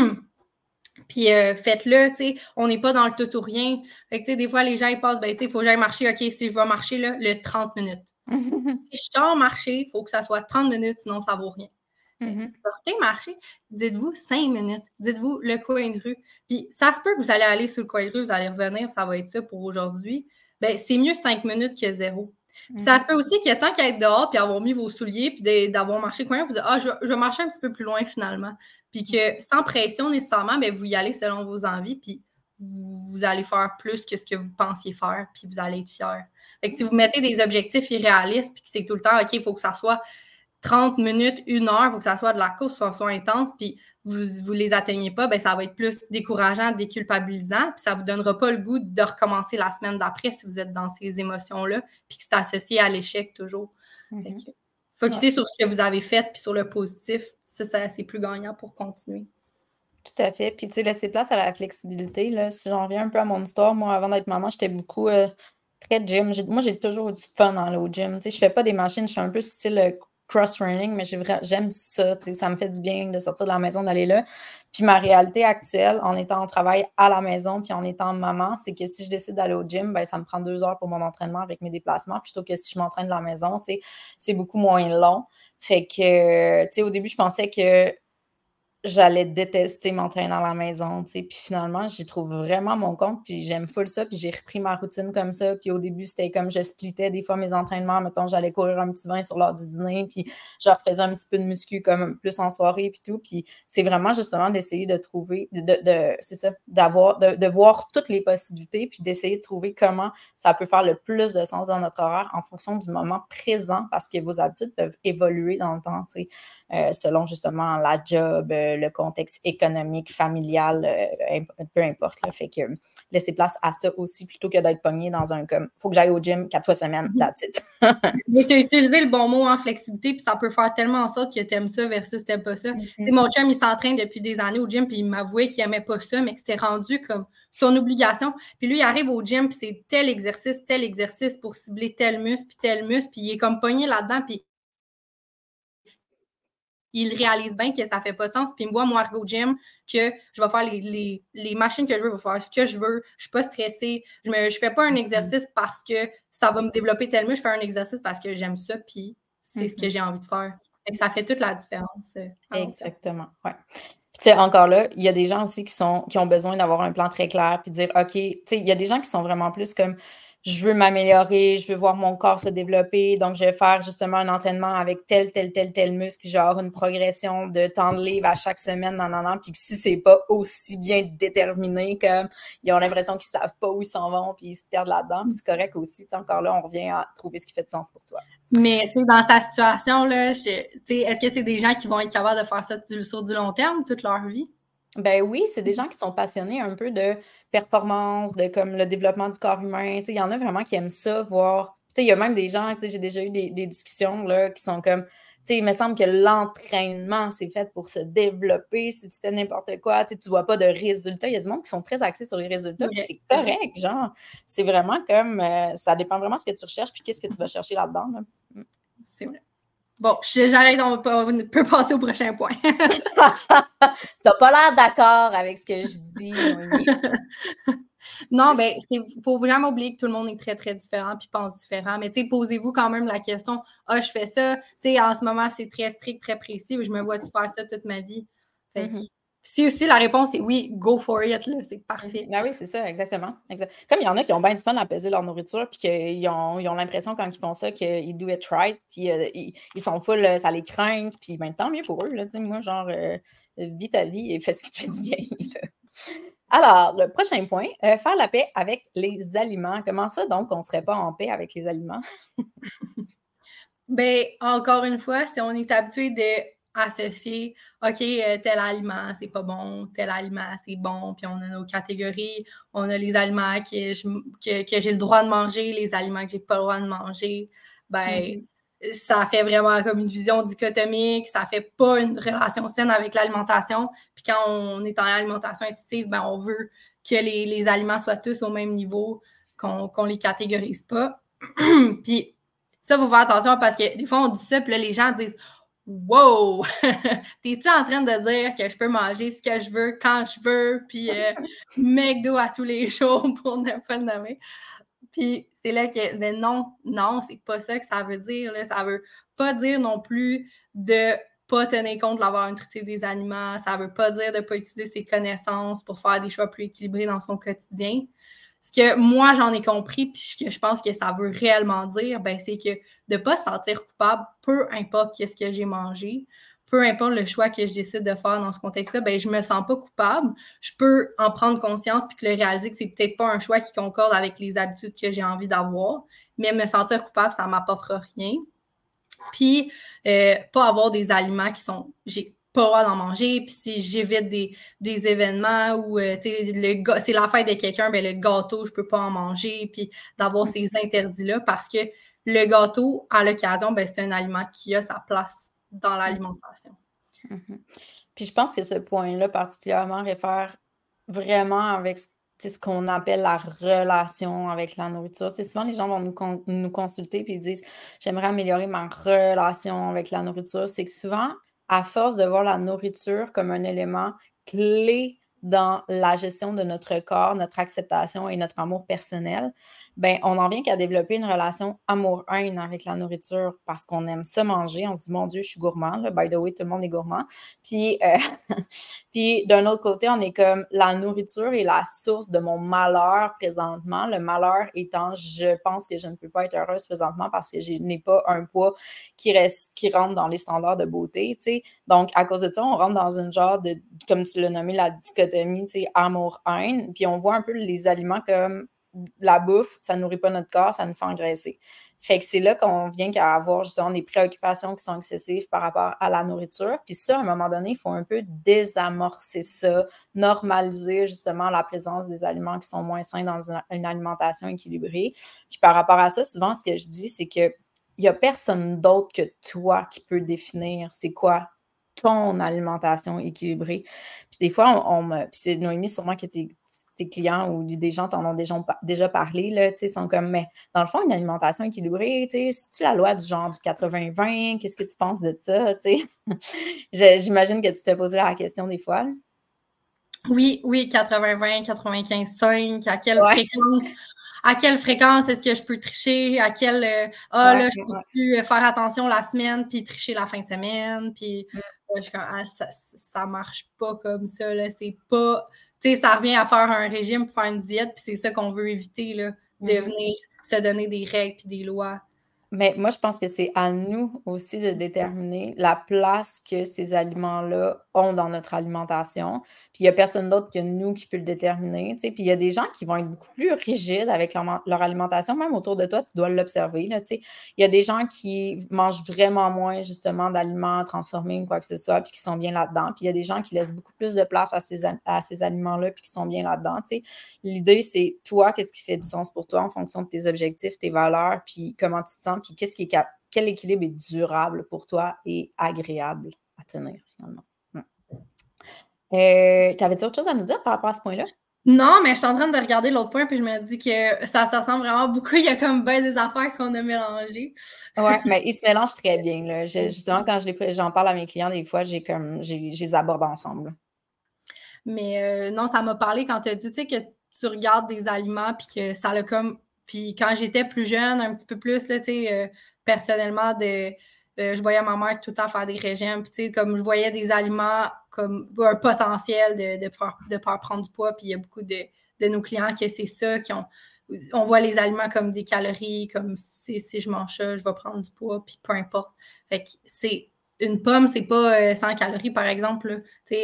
puis euh, faites-le, tu sais, on n'est pas dans le tout ou rien. Fait que, tu sais, des fois, les gens, ils passent, ben, tu sais, il faut que j'aille marcher, OK, si je vais marcher, là, le trente minutes. Si je sors marcher, il faut que ça soit trente minutes, sinon ça vaut rien. Mhm. Sortez marcher, dites-vous cinq minutes, dites-vous le coin de rue. Puis ça se peut que vous allez aller sur le coin de rue, vous allez revenir, ça va être ça pour aujourd'hui. Ben, c'est mieux cinq minutes que zéro. Puis ça Mhm. se peut aussi qu'il y ait tant qu'à être dehors, puis avoir mis vos souliers, puis d'avoir marché le coin, vous dites, ah, je, je vais marcher un petit peu plus loin finalement. Puis que sans pression nécessairement, ben, vous y allez selon vos envies, puis vous, vous allez faire plus que ce que vous pensiez faire, puis vous allez être fier. Fait que si vous mettez des objectifs irréalistes, puis que c'est tout le temps, OK, il faut que ça soit trente minutes, une heure, il faut que ça soit de la course, que ça soit intense, puis vous ne les atteignez pas, ben ça va être plus décourageant, déculpabilisant, puis ça ne vous donnera pas le goût de recommencer la semaine d'après si vous êtes dans ces émotions-là, puis que c'est associé à l'échec toujours. Mhm. Fait que, Ouais. focuser sur ce que vous avez fait, puis sur le positif, ça, ça c'est plus gagnant pour continuer. Tout à fait. Puis, tu sais, laisser place à la flexibilité, là. Si j'en reviens un peu à mon histoire, moi, avant d'être maman, j'étais beaucoup euh, très gym. J'ai- Moi, j'ai toujours eu du fun en allant au gym. Tu sais, je fais pas des machines, je fais un peu style euh, cross-running, mais j'ai vra- j'aime ça. Tu sais, ça me fait du bien de sortir de la maison, d'aller là. Puis, ma réalité actuelle, en étant en travail à la maison, puis en étant maman, c'est que si je décide d'aller au gym, ben, ça me prend deux heures pour mon entraînement avec mes déplacements, plutôt que si je m'entraîne de la maison, tu sais, c'est beaucoup moins long. Fait que, tu sais, au début, je pensais que j'allais détester m'entraîner à la maison, tu sais. Puis finalement, j'y trouve vraiment mon compte, puis j'aime full ça, puis j'ai repris ma routine comme ça. Puis au début, c'était comme je splittais des fois mes entraînements. Mettons, j'allais courir un petit vingt sur l'heure du dîner, puis je refaisais un petit peu de muscu comme plus en soirée, puis tout. Puis c'est vraiment justement d'essayer de trouver, de, de, de- c'est ça, d'avoir, de, de voir toutes les possibilités, puis d'essayer de trouver comment ça peut faire le plus de sens dans notre horaire en fonction du moment présent, parce que vos habitudes peuvent évoluer dans le temps, tu sais, euh, selon justement la job, euh, le contexte économique, familial, euh, peu importe. Là. Fait que euh, laisser place à ça aussi plutôt que d'être pogné dans un comme faut que j'aille au gym quatre fois semaine, Mm-hmm. that's it. Mais tu as utilisé le bon mot en flexibilité, puis ça peut faire tellement en sorte que tu aimes ça versus t'aimes pas ça. Mm-hmm. Mon chum, il s'entraîne depuis des années au gym, puis il m'avouait qu'il aimait pas ça, mais que c'était rendu comme son obligation. Puis lui, il arrive au gym, puis c'est tel exercice, tel exercice pour cibler tel muscle, puis tel muscle, puis il est comme pogné là-dedans, puis il réalise bien que ça fait pas de sens. Puis il me voit, moi, arriver au gym, que je vais faire les, les, les machines que je veux, je vais faire ce que je veux, je suis pas stressée, je me, je fais pas un exercice parce que ça va me développer tellement, je fais un exercice parce que j'aime ça, puis c'est mm-hmm. ce que j'ai envie de faire. Fait que ça fait toute la différence. Exactement, ouais. Puis, tu sais, encore là, il y a des gens aussi qui sont qui ont besoin d'avoir un plan très clair puis de dire, OK, tu sais, il y a des gens qui sont vraiment plus comme, je veux m'améliorer, je veux voir mon corps se développer, donc je vais faire justement un entraînement avec tel, tel, tel, tel muscle, puis genre une progression de temps de livre à chaque semaine, nan, nan, nan, puis que si c'est pas aussi bien déterminé comme ils ont l'impression qu'ils savent pas où ils s'en vont, puis ils se perdent là-dedans, puis c'est correct aussi, tu sais, encore là, on revient à trouver ce qui fait du sens pour toi. Mais, tu sais, dans ta situation, là, tu sais, est-ce que c'est des gens qui vont être capables de faire ça du, sur du long terme, toute leur vie? Ben oui, c'est des gens qui sont passionnés un peu de performance, de comme le développement du corps humain. Tu sais, il y en a vraiment qui aiment ça, voir. Tu sais, il y a même des gens, tu sais, j'ai déjà eu des, des discussions là, qui sont comme, tu sais, il me semble que l'entraînement, c'est fait pour se développer. Si tu fais n'importe quoi, tu sais, tu vois pas de résultats. Il y a du monde qui sont très axés sur les résultats, puis c'est correct, genre. C'est vraiment comme, euh, ça dépend vraiment de ce que tu recherches, puis qu'est-ce que tu vas chercher là-dedans. Là. C'est vrai. Bon, j'arrête, on peut passer au prochain point. T'as pas l'air d'accord avec ce que je dis, Noémie. Non, ben, il faut vraiment oublier que tout le monde est très, très différent puis pense différent. Mais, tu sais, posez-vous quand même la question, ah, je fais ça, tu sais, en ce moment, c'est très strict, très précis, je me vois-tu faire ça toute ma vie? Fait que, mm-hmm. Si aussi la réponse est oui, go for it, là, c'est parfait. Ben oui, c'est ça, exactement. Exact. Comme il y en a qui ont bien du fun à peser leur nourriture, puis qu'ils ont, ils ont l'impression quand ils font ça qu'ils do it right, puis euh, ils, ils sont full, ça les craint, puis ben, tant mieux pour eux, là, tu sais, moi, genre, euh, vis ta vie et fais ce qui te fait du bien. Là. Alors, le prochain point, euh, faire la paix avec les aliments. Comment ça, donc, on ne serait pas en paix avec les aliments? Ben, encore une fois, si on est habitué de associer, OK, euh, tel aliment, c'est pas bon, tel aliment, c'est bon, puis on a nos catégories, on a les aliments que, je, que, que j'ai le droit de manger, les aliments que j'ai pas le droit de manger, ben, mm-hmm. ça fait vraiment comme une vision dichotomique, ça fait pas une relation saine avec l'alimentation, puis quand on est en alimentation intuitive, ben, on veut que les, les aliments soient tous au même niveau, qu'on qu'on les catégorise pas, puis ça, il faut faire attention parce que des fois, on dit ça, puis là, les gens disent « Wow! T'es-tu en train de dire que je peux manger ce que je veux, quand je veux, puis euh, McDo à tous les jours pour ne pas le nommer? » Puis c'est là que, ben non, non, c'est pas ça que ça veut dire. Là. Ça veut pas dire non plus de pas tenir compte de la valeur nutritive des aliments. Ça veut pas dire de pas utiliser ses connaissances pour faire des choix plus équilibrés dans son quotidien. Ce que moi, j'en ai compris, puis ce que je pense que ça veut réellement dire, ben, c'est que de ne pas se sentir coupable, peu importe ce que j'ai mangé, peu importe le choix que je décide de faire dans ce contexte-là, ben, je ne me sens pas coupable. Je peux en prendre conscience puis que le réaliser que c'est peut-être pas un choix qui concorde avec les habitudes que j'ai envie d'avoir, mais me sentir coupable, ça ne m'apportera rien. Puis, euh, pas avoir des aliments qui sont... J'ai pas le droit d'en manger, puis si j'évite des, des événements où euh, le, c'est la fête de quelqu'un, ben le gâteau, je peux pas en manger, puis d'avoir ces interdits-là, parce que le gâteau, à l'occasion, ben, c'est un aliment qui a sa place dans l'alimentation. Mm-hmm. Puis je pense que ce point-là particulièrement réfère vraiment avec ce qu'on appelle la relation avec la nourriture. T'sais, souvent, les gens vont nous, con- nous consulter et ils disent « J'aimerais améliorer ma relation avec la nourriture ». C'est que souvent, à force de voir la nourriture comme un élément clé dans la gestion de notre corps, notre acceptation et notre amour personnel, ben, on en vient qu'à développer une relation amour-haine avec la nourriture parce qu'on aime ça manger. On se dit, mon Dieu, je suis gourmand. Là. By the way, tout le monde est gourmand. Puis, euh, puis d'un autre côté, on est comme, la nourriture est la source de mon malheur présentement. Le malheur étant, je pense que je ne peux pas être heureuse présentement parce que je n'ai pas un poids qui reste, qui rentre dans les standards de beauté, tu sais. Donc, à cause de ça, on rentre dans une genre de, comme tu l'as nommé, la dichotomie, tu sais, amour-haine. Puis on voit un peu les aliments comme la bouffe, ça ne nourrit pas notre corps, ça nous fait engraisser. Fait que c'est là qu'on vient qu'à avoir justement des préoccupations qui sont excessives par rapport à la nourriture. Puis ça, à un moment donné, il faut un peu désamorcer ça, normaliser justement la présence des aliments qui sont moins sains dans une, une alimentation équilibrée. Puis par rapport à ça, souvent, ce que je dis, c'est que il n'y a personne d'autre que toi qui peut définir c'est quoi ton alimentation équilibrée. Puis des fois, on, on me... Puis c'est Noémie, sûrement que tes, tes clients ou des gens t'en ont déjà, déjà parlé, là, tu sais, sont comme, mais dans le fond, une alimentation équilibrée, tu sais, c'est-tu la loi du genre du quatre-vingts vingt? Qu'est-ce que tu penses de ça, tu sais? J'imagine que tu te fais poser la question des fois. Là. Oui, oui, quatre-vingts vingt, quatre-vingt-quinze cinq, à quelle ouais. fréquence? À quelle fréquence est-ce que je peux tricher? À quelle euh, ah ouais, là, je peux-tu ouais. faire attention la semaine puis tricher la fin de semaine? Puis mm. euh, je, ah, ça, ça marche pas comme ça. Là. C'est pas. Tu sais, ça revient à faire un régime pour faire une diète, puis c'est ça qu'on veut éviter, là, de mm-hmm. venir se donner des règles puis des lois. Mais moi, je pense que c'est à nous aussi de déterminer la place que ces aliments-là ont dans notre alimentation. Puis il y a personne d'autre que nous qui peut le déterminer, tu sais. Puis il y a des gens qui vont être beaucoup plus rigides avec leur, man- leur alimentation, même autour de toi, tu dois l'observer, là, tu sais. Il y a des gens qui mangent vraiment moins, justement, d'aliments transformés ou quoi que ce soit, puis qui sont bien là-dedans. Puis il y a des gens qui laissent beaucoup plus de place à ces, a- à ces aliments-là, puis qui sont bien là-dedans, tu sais. L'idée, c'est toi, qu'est-ce qui fait du sens pour toi en fonction de tes objectifs, tes valeurs, puis comment tu te sens, puis qu'est-ce qui est cap- quel équilibre est durable pour toi et agréable à tenir, finalement. Hmm. Euh, T'avais-tu autre chose à nous dire par rapport à ce point-là? Non, mais je suis en train de regarder l'autre point, puis je me dis que ça se ressemble vraiment beaucoup. Il y a comme bien des affaires qu'on a mélangées. Ouais, mais ils se mélangent très bien, là. Je- justement, quand je les- j'en parle à mes clients, des fois, j'ai comme, j'ai, je les aborde ensemble. Mais euh, non, ça m'a parlé quand tu as dit, tu sais, que tu regardes des aliments, puis que ça l'a comme. Puis quand j'étais plus jeune, un petit peu plus, là, tu sais, euh, personnellement, de, euh, je voyais ma mère tout le temps faire des régimes, puis tu sais, comme je voyais des aliments comme un potentiel de, de, pouvoir, de pouvoir prendre du poids, puis il y a beaucoup de, de nos clients que c'est ça, qui ont. On voit les aliments comme des calories, comme si, si je mange ça, je vais prendre du poids, puis peu importe. Fait que c'est une pomme, c'est pas euh, cent calories, par exemple.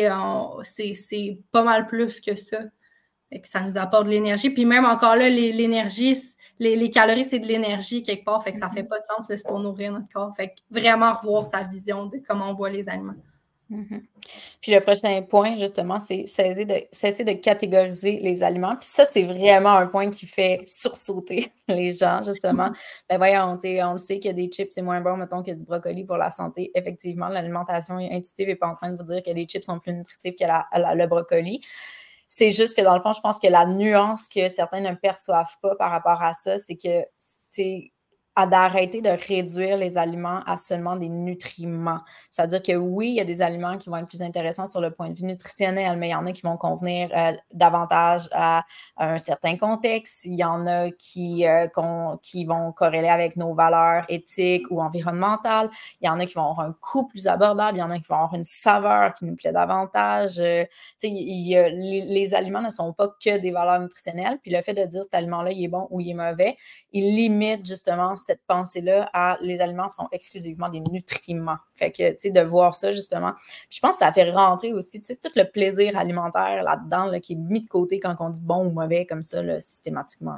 C'est pas mal plus que ça. Fait que ça nous apporte de l'énergie. Puis même encore là, l'énergie, les, les calories, c'est de l'énergie quelque part. Fait que ça fait pas de sens, c'est pour nourrir notre corps. Fait que vraiment revoir sa vision de comment on voit les aliments. Mm-hmm. Puis le prochain point, justement, c'est cesser de, cesser de catégoriser les aliments. Puis ça, c'est vraiment un point qui fait sursauter les gens, justement. Ben voyons, on le sait qu'il y a des chips, c'est moins bon, mettons, que du brocoli pour la santé. Effectivement, l'alimentation intuitive n'est pas en train de vous dire que les chips sont plus nutritifs que la, la, le brocoli. C'est juste que dans le fond, je pense que la nuance que certains ne perçoivent pas par rapport à ça, c'est que c'est à d'arrêter de réduire les aliments à seulement des nutriments. C'est-à-dire que oui, il y a des aliments qui vont être plus intéressants sur le point de vue nutritionnel, mais il y en a qui vont convenir euh, davantage à, à un certain contexte. Il y en a qui, euh, qui vont corréler avec nos valeurs éthiques ou environnementales. Il y en a qui vont avoir un coût plus abordable. Il y en a qui vont avoir une saveur qui nous plaît davantage. Euh, il, il, les, les aliments ne sont pas que des valeurs nutritionnelles. Puis le fait de dire cet aliment-là, il est bon ou il est mauvais, il limite justement cette pensée-là à les aliments sont exclusivement des nutriments. Fait que, tu sais, de voir ça, justement. Puis je pense que ça fait rentrer aussi, tu sais, tout le plaisir alimentaire là-dedans, là, qui est mis de côté quand on dit bon ou mauvais comme ça, là, systématiquement.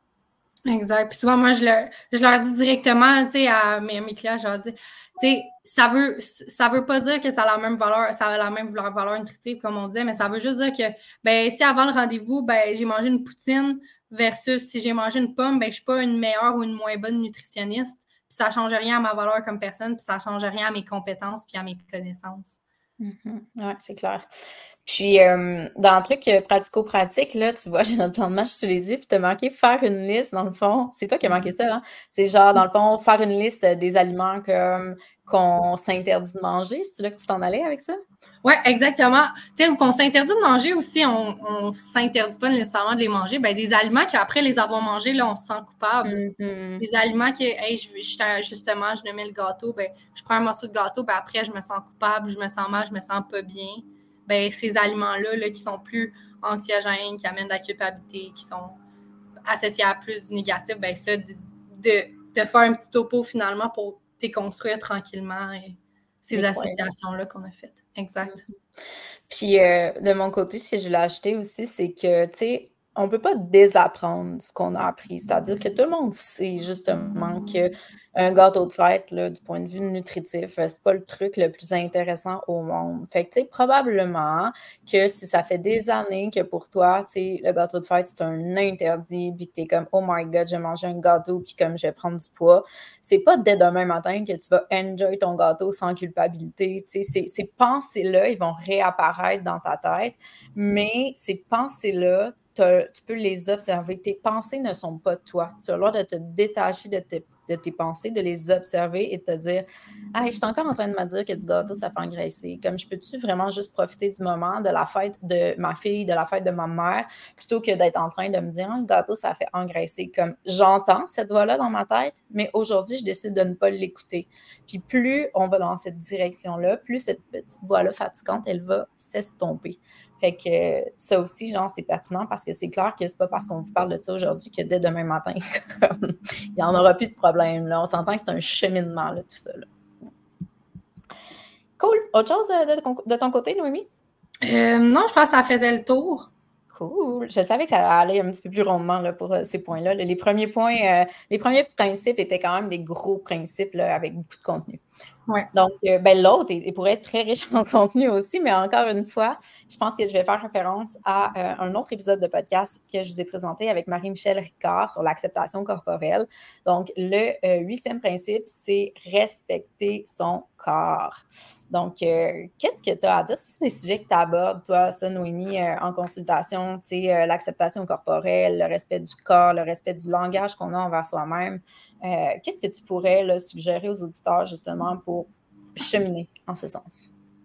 Là. Exact. Puis souvent, moi, je leur, je leur dis directement, tu sais, à mes, à mes clients, je leur dis, tu sais, ça veut, ça veut pas dire que ça a la même valeur, ça a la même valeur nutritive, comme on disait, mais ça veut juste dire que, ben, si avant le rendez-vous, ben, j'ai mangé une poutine versus si j'ai mangé une pomme, ben, je suis pas une meilleure ou une moins bonne nutritionniste. Puis ça change rien à ma valeur comme personne, puis ça change rien à mes compétences puis à mes connaissances. Mm-hmm. Oui, c'est clair. Puis, euh, dans le truc euh, pratico-pratique, là, tu vois, j'ai notre plan de match sous les yeux, puis t'as marqué faire une liste, dans le fond. C'est toi qui as marqué ça, hein? C'est genre, dans le fond, faire une liste des aliments comme qu'on s'interdit de manger. C'est-tu là que tu t'en allais avec ça? Oui, exactement. Tu sais, ou qu'on s'interdit de manger aussi, on ne s'interdit pas nécessairement de les manger. Ben, des aliments qu'après les avoir mangés, là, on se sent coupable. Mm-hmm. Des aliments que, hey, je, je, justement, je mets le gâteau, ben, je prends un morceau de gâteau, ben, après, je me sens coupable, je me sens mal, je me sens pas bien. Ben, ces aliments-là, là, qui sont plus anxiogènes, qui amènent de la culpabilité, qui sont associés à plus du négatif, ben, ça, de, de, de faire un petit topo finalement pour déconstruire tranquillement et ces Les associations-là qu'on a faites. Exact. Puis, euh, de mon côté, ce que je l'ai acheté aussi, c'est que, tu sais, on peut pas désapprendre ce qu'on a appris. C'est-à-dire que tout le monde sait justement qu'un gâteau de fête, là, du point de vue nutritif, c'est pas le truc le plus intéressant au monde. Fait que, tu sais, probablement que si ça fait des années que pour toi, c'est le gâteau de fête, c'est un interdit, puis que t'es comme, oh my God, je vais manger un gâteau, puis comme je vais prendre du poids, c'est pas dès demain matin que tu vas enjoy ton gâteau sans culpabilité. Tu sais, ces pensées-là, ils vont réapparaître dans ta tête, mais ces pensées-là, tu peux les observer. Tes pensées ne sont pas toi. Tu as le droit de te détacher de, te, de tes pensées, de les observer et de te dire « Hey, je suis encore en train de me dire que du gâteau, ça fait engraisser. Comme je peux-tu vraiment juste profiter du moment, de la fête de ma fille, de la fête de ma mère, plutôt que d'être en train de me dire oh, « Le gâteau, ça fait engraisser. » Comme j'entends cette voix-là dans ma tête, mais aujourd'hui, je décide de ne pas l'écouter. Puis plus on va dans cette direction-là, plus cette petite voix-là fatigante, elle va s'estomper. Fait que ça aussi, genre, c'est pertinent parce que c'est clair que c'est pas parce qu'on vous parle de ça aujourd'hui que dès demain matin, il n'y en aura plus de problème. Là. On s'entend que c'est un cheminement, là, tout ça. Là. Cool. Autre chose de, de, de ton côté, Noémie? Euh, non, je pense que ça faisait le tour. Cool. Je savais que ça allait un petit peu plus rondement là, pour euh, ces points-là. Les premiers points, euh, les premiers principes étaient quand même des gros principes là, avec beaucoup de contenu. Ouais. Donc, euh, ben, l'autre, il, il pourrait être très riche en contenu aussi, mais encore une fois, je pense que je vais faire référence à euh, un autre épisode de podcast que je vous ai présenté avec Marie-Michel Ricard sur l'acceptation corporelle. Donc, le euh, huitième principe, c'est respecter son corps. Donc, euh, qu'est-ce que tu as à dire sur les sujets que tu abordes, toi, ça, Noémie, euh, en consultation, tu sais, euh, l'acceptation corporelle, le respect du corps, le respect du langage qu'on a envers soi-même. Euh, qu'est-ce que tu pourrais là, suggérer aux auditeurs, justement, pour cheminer en ce sens?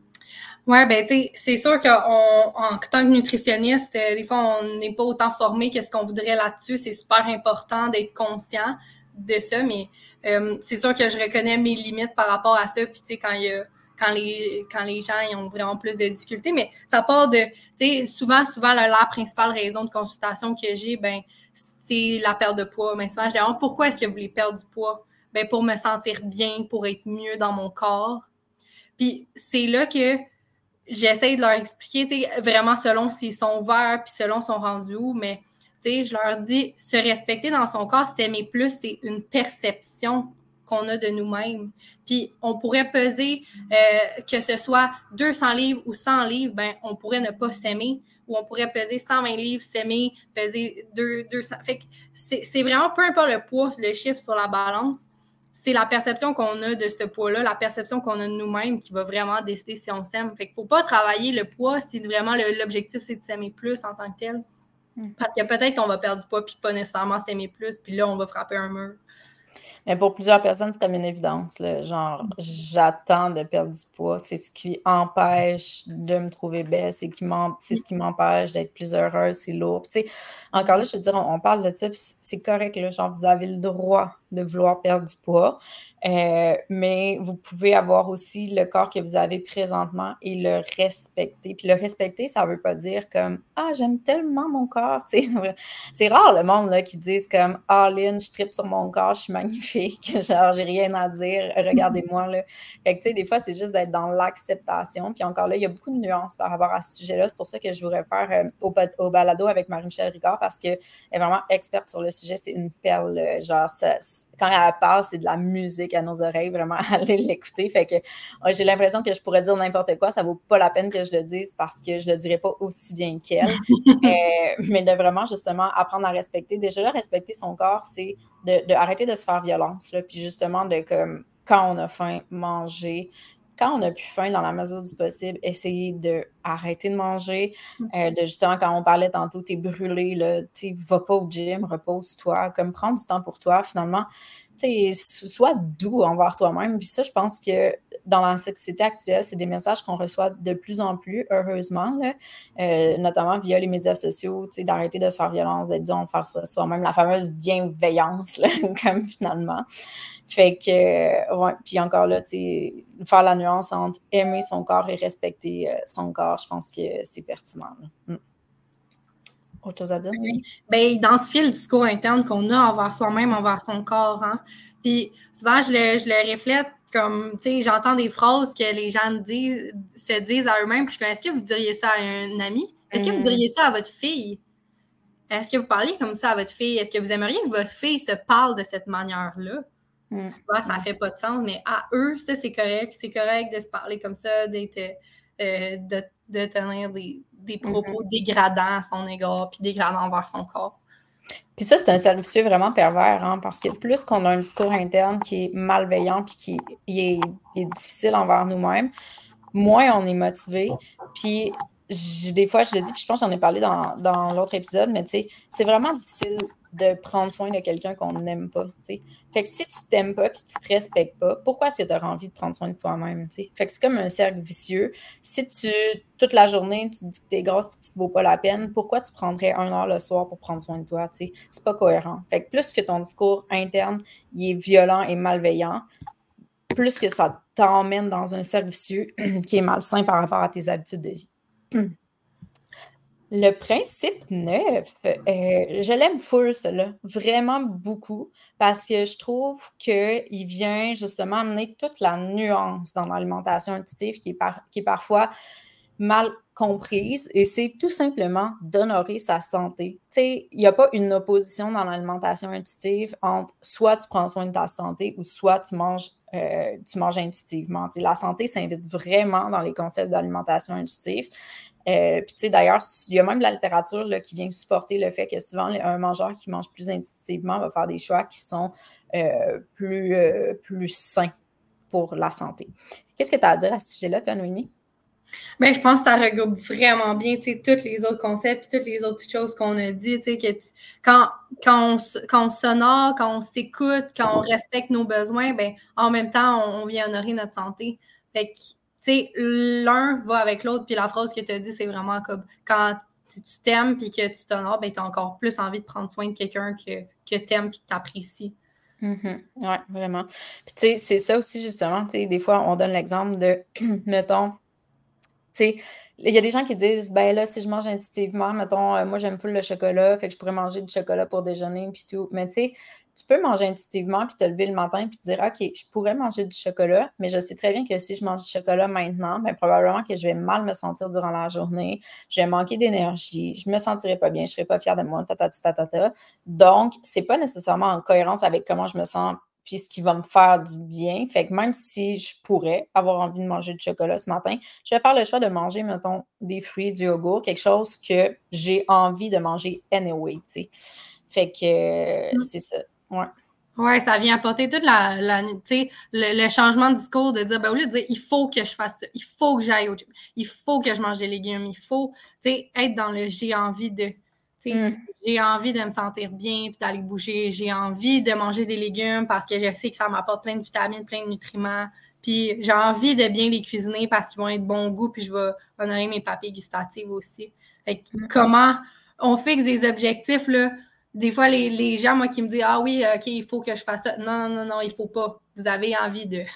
Oui, ben tu sais, c'est sûr qu'en tant que nutritionniste, euh, des fois, on n'est pas autant formé que ce qu'on voudrait là-dessus. C'est super important d'être conscient de ça, mais euh, c'est sûr que je reconnais mes limites par rapport à ça. Puis tu sais, quand il y a quand les quand les gens ils ont vraiment plus de difficultés, mais ça part de, tu sais, souvent, souvent, la, la principale raison de consultation que j'ai, ben c'est la perte de poids. Mais souvent, je dis, oh, pourquoi est-ce que vous voulez perdre du poids? Ben pour me sentir bien, pour être mieux dans mon corps. Puis c'est là que j'essaie de leur expliquer, vraiment selon s'ils sont ouverts puis selon son rendu où, mais je leur dis, se respecter dans son corps, s'aimer plus, c'est une perception qu'on a de nous-mêmes. Puis on pourrait peser, euh, que ce soit deux cents livres ou cent livres, ben on pourrait ne pas s'aimer, ou on pourrait peser cent vingt livres, s'aimer, peser deux cents. Fait que c'est, c'est vraiment, peu importe le poids, le chiffre sur la balance, c'est la perception qu'on a de ce poids-là, la perception qu'on a de nous-mêmes qui va vraiment décider si on s'aime. Fait qu'il faut pas travailler le poids si vraiment le, l'objectif, c'est de s'aimer plus en tant que tel. Mm. Parce que peut-être qu'on va perdre du poids puis pas nécessairement s'aimer plus, puis là, on va frapper un mur. Mais pour plusieurs personnes, c'est comme une évidence. Là. Genre, j'attends de perdre du poids. C'est ce qui empêche de me trouver belle. C'est, qui c'est ce qui m'empêche d'être plus heureuse. C'est lourd. Puis, tu sais, encore là, je veux dire, on, on parle de ça, puis c'est correct. Là, genre, vous avez le droit de vouloir perdre du poids. Euh, mais vous pouvez avoir aussi le corps que vous avez présentement et le respecter. Puis le respecter, ça ne veut pas dire comme « Ah, j'aime tellement mon corps ». C'est rare le monde là, qui disent comme « Ah, Lynn, je tripe sur mon corps, je suis magnifique, genre j'ai rien à dire, regardez-moi ». Fait que tu sais, des fois, c'est juste d'être dans l'acceptation. Puis encore là, il y a beaucoup de nuances par rapport à ce sujet-là. C'est pour ça que je vous réfère euh, au, au balado avec Marie-Michel Ricard parce qu'elle est vraiment experte sur le sujet. C'est une perle, genre ça, quand elle parle, c'est de la musique à nos oreilles, vraiment, aller l'écouter. Fait que ouais, j'ai l'impression que je pourrais dire n'importe quoi, ça vaut pas la peine que je le dise parce que je le dirais pas aussi bien qu'elle. euh, mais de vraiment, justement, apprendre à respecter. Déjà, là, respecter son corps, c'est de, de arrêter de se faire violence, là, puis justement, de comme, quand on a faim, manger. Quand on n'a plus faim, dans la mesure du possible, essayer d'arrêter de manger. Euh, de justement, quand on parlait tantôt, t'es brûlé, là, tu vas pas au gym, repose-toi, comme prendre du temps pour toi, finalement, tu sais, sois doux envers toi-même. Puis ça, je pense que dans la société actuelle, c'est des messages qu'on reçoit de plus en plus, heureusement, là, euh, notamment via les médias sociaux, tu sais, d'arrêter de se faire violence, d'être dur envers soi-même, la fameuse bienveillance, là, comme finalement. Fait que, ouais, puis encore là, tu sais, faire la nuance entre aimer son corps et respecter euh, son corps, je pense que c'est pertinent. Mm. Autre chose à dire? Oui. Bien, identifier le discours interne qu'on a envers soi-même, envers son corps. Hein? Puis souvent, je le, je le reflète comme, tu sais, j'entends des phrases que les gens disent, se disent à eux-mêmes, puis je dis, est-ce que vous diriez ça à un ami? Est-ce que vous diriez ça à votre fille? Est-ce que vous parlez comme ça à votre fille? Est-ce que vous aimeriez que votre fille se parle de cette manière-là? Mm. Souvent, ça ne fait pas de sens, mais à eux, ça, c'est correct. C'est correct de se parler comme ça, d'être, euh, de, de tenir des, des propos mm-hmm. dégradants à son égard, puis dégradants envers son corps. Puis ça, c'est un cercle vicieux vraiment pervers, hein, parce que plus qu'on a un discours interne qui est malveillant puis qui est, qui est difficile envers nous-mêmes, moins on est motivé. Puis des fois, je le dis, puis je pense que j'en ai parlé dans, dans l'autre épisode, mais tu sais, c'est vraiment difficile de prendre soin de quelqu'un qu'on n'aime pas, tu sais. Fait que si tu t'aimes pas puis tu te respectes pas, pourquoi est-ce que tu auras envie de prendre soin de toi-même, tu sais? Fait que c'est comme un cercle vicieux. Si tu, toute la journée, tu te dis que t'es grosse et que tu ne vaux pas la peine, pourquoi tu prendrais une heure le soir pour prendre soin de toi, tu sais? C'est pas cohérent. Fait que plus que ton discours interne, il est violent et malveillant, plus que ça t'emmène dans un cercle vicieux qui est malsain par rapport à tes habitudes de vie. Le principe neuf, heu, je l'aime full celui-là, vraiment beaucoup, parce que je trouve qu'il vient justement amener toute la nuance dans l'alimentation intuitive qui est par qui est parfois mal comprise et c'est tout simplement d'honorer sa santé. Tu sais, il y a pas une opposition dans l'alimentation intuitive entre soit tu prends soin de ta santé ou soit tu manges, heu, tu manges intuitivement. Tu sais, la santé s'invite vraiment dans les concepts d'alimentation intuitive. Euh, puis, tu sais, d'ailleurs, il y a même de la littérature là, qui vient supporter le fait que souvent, un mangeur qui mange plus intuitivement va faire des choix qui sont euh, plus, euh, plus sains pour la santé. Qu'est-ce que tu as à dire à ce sujet-là, toi, Noémie? Ben, je pense que ça regroupe vraiment bien, tu sais, tous les autres concepts puis toutes les autres choses qu'on a dit, tu sais, que tu, quand, quand, on, quand on s'honore, quand on s'écoute, quand on respecte nos besoins, ben, en même temps, on, on vient honorer notre santé. Fait que, tu sais, l'un va avec l'autre, puis la phrase que tu as dit, c'est vraiment comme quand tu t'aimes puis que tu t'honores, ben, tu as encore plus envie de prendre soin de quelqu'un que, que tu aimes puis que tu apprécies. Mm-hmm. Oui, vraiment. Puis, tu sais, c'est ça aussi, justement, tu sais, des fois, on donne l'exemple de, mettons, tu sais, il y a des gens qui disent, ben là, si je mange intuitivement, mettons, euh, moi, j'aime full le chocolat, fait que je pourrais manger du chocolat pour déjeuner, puis tout. Mais tu sais, tu peux manger intuitivement, puis te lever le matin, puis te dire, OK, je pourrais manger du chocolat, mais je sais très bien que si je mange du chocolat maintenant, ben probablement que je vais mal me sentir durant la journée, je vais manquer d'énergie, je me sentirai pas bien, je serai pas fière de moi, tatati, tatata. Donc, c'est pas nécessairement en cohérence avec comment je me sens puis ce qui va me faire du bien. Fait que même si je pourrais avoir envie de manger du chocolat ce matin, je vais faire le choix de manger, mettons, des fruits, du yogourt, quelque chose que j'ai envie de manger anyway, tu sais. Fait que euh, Mm. c'est ça, ouais. Oui, ça vient apporter toute la, la tu sais, le, le changement de discours de dire, ben, au lieu de dire, il faut que je fasse ça, il faut que j'aille au gym, il faut que je mange des légumes, il faut, tu sais, être dans le j'ai envie de, tu sais, Mm. j'ai envie de me sentir bien puis d'aller bouger, j'ai envie de manger des légumes parce que je sais que ça m'apporte plein de vitamines, plein de nutriments, puis j'ai envie de bien les cuisiner parce qu'ils vont être bon goût puis je vais honorer mes papilles gustatives aussi. Fait que mm. Comment on fixe des objectifs, là, des fois, les, les gens, moi, qui me disent « Ah oui, OK, il faut que je fasse ça. » Non, non, non, non, il faut pas. Vous avez envie de.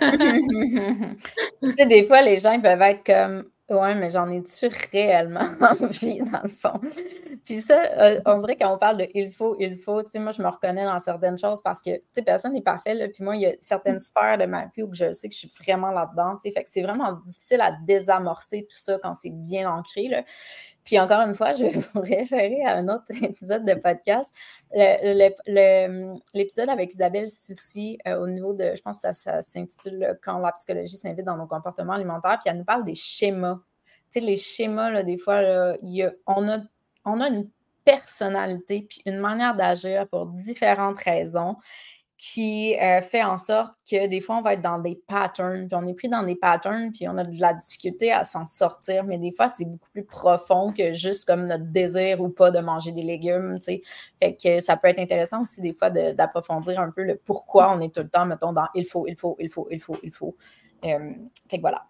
Tu sais, des fois, les gens ils peuvent être comme « Ouais, mais j'en ai-tu réellement envie, dans le fond? » Puis ça, euh, on dirait quand on parle de « il faut, il faut », tu sais, moi, je me reconnais dans certaines choses parce que, tu sais, personne n'est parfait, là. Puis moi, il y a certaines sphères de ma vie où je sais que je suis vraiment là-dedans, tu sais. Fait que c'est vraiment difficile à désamorcer tout ça quand c'est bien ancré, là. Puis encore une fois, je vais vous référer à un autre épisode de podcast. Le, le, le, l'épisode avec Isabelle Soucy euh, au niveau de, je pense que ça, ça s'intitule « Quand la psychologie s'invite dans nos comportements alimentaires », puis elle nous parle des schémas. Tu sais, les schémas, là, des fois, là, y a, on, a, on a une personnalité puis une manière d'agir pour différentes raisons qui euh, fait en sorte que des fois, on va être dans des patterns, puis on est pris dans des patterns, puis on a de la difficulté à s'en sortir, mais des fois, c'est beaucoup plus profond que juste comme notre désir ou pas de manger des légumes, tu sais. Fait que ça peut être intéressant aussi des fois de, d'approfondir un peu le pourquoi on est tout le temps, mettons, dans « il faut, il faut, il faut, il faut, il faut ». Euh, fait que voilà.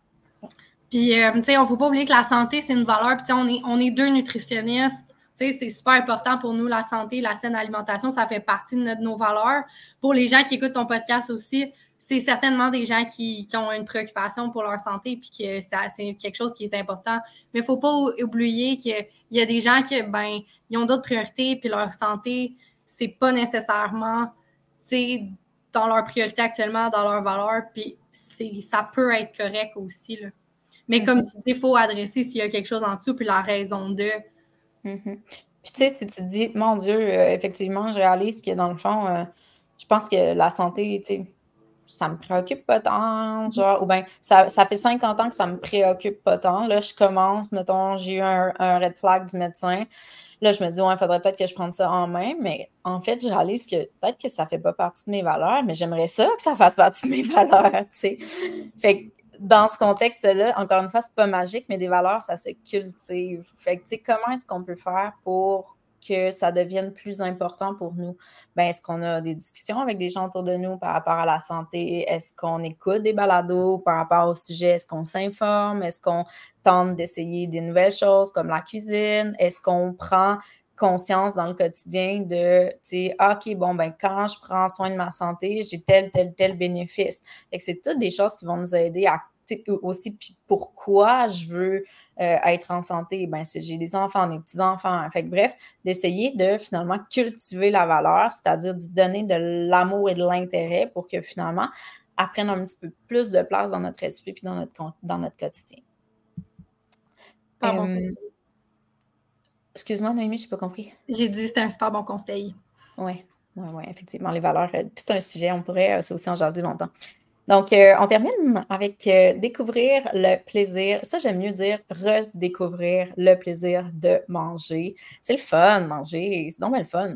Puis, euh, tu sais, on ne faut pas oublier que la santé, c'est une valeur. Puis, tu sais, on est, on est deux nutritionnistes. Tu sais, c'est super important pour nous, la santé, la saine alimentation, ça fait partie de notre, nos valeurs. Pour les gens qui écoutent ton podcast aussi, c'est certainement des gens qui, qui ont une préoccupation pour leur santé puis que ça, c'est quelque chose qui est important. Mais il ne faut pas oublier qu'il y a des gens qui, ben, ils ont d'autres priorités puis leur santé, c'est pas nécessairement, tu sais, dans leur priorité actuellement, dans leurs valeurs. Puis, c'est, ça peut être correct aussi, là. Mais comme tu dis, il faut adresser s'il y a quelque chose en dessous, puis la raison de. Mm-hmm. Puis tu sais, si tu te dis, mon Dieu, euh, effectivement, je réalise que dans le fond, euh, je pense que la santé, tu sais, ça me préoccupe pas tant, genre, ou bien, ça, ça fait cinquante ans que ça me préoccupe pas tant. Là, je commence, mettons, j'ai eu un, un red flag du médecin. Là, je me dis, ouais, il faudrait peut-être que je prenne ça en main, mais en fait, je réalise que peut-être que ça fait pas partie de mes valeurs, mais j'aimerais ça que ça fasse partie de mes valeurs, tu sais. Fait que dans ce contexte-là, encore une fois, c'est pas magique, mais des valeurs, ça se cultive. Fait que, tu sais, comment est-ce qu'on peut faire pour que ça devienne plus important pour nous? Ben, est-ce qu'on a des discussions avec des gens autour de nous par rapport à la santé? Est-ce qu'on écoute des balados par rapport au sujet? Est-ce qu'on s'informe? Est-ce qu'on tente d'essayer des nouvelles choses comme la cuisine? Est-ce qu'on prend conscience dans le quotidien de, tu sais, OK, bon, ben quand je prends soin de ma santé, j'ai tel, tel, tel bénéfice. Fait que c'est toutes des choses qui vont nous aider à aussi, puis pourquoi je veux euh, être en santé? Ben, si j'ai des enfants, des petits-enfants. Fait que bref, d'essayer de finalement cultiver la valeur, c'est-à-dire d'y donner de l'amour et de l'intérêt pour que finalement, elle prenne un petit peu plus de place dans notre esprit puis dans notre, dans notre quotidien. Super bon. Euh, excuse-moi, Noémie, je n'ai pas compris. J'ai dit que c'était un super bon conseil. Oui, oui, oui, effectivement. Les valeurs, euh, tout un sujet, on pourrait euh, ça aussi en jaser longtemps. Donc, euh, on termine avec euh, découvrir le plaisir. Ça, j'aime mieux dire redécouvrir le plaisir de manger. C'est le fun, manger. C'est donc le fun.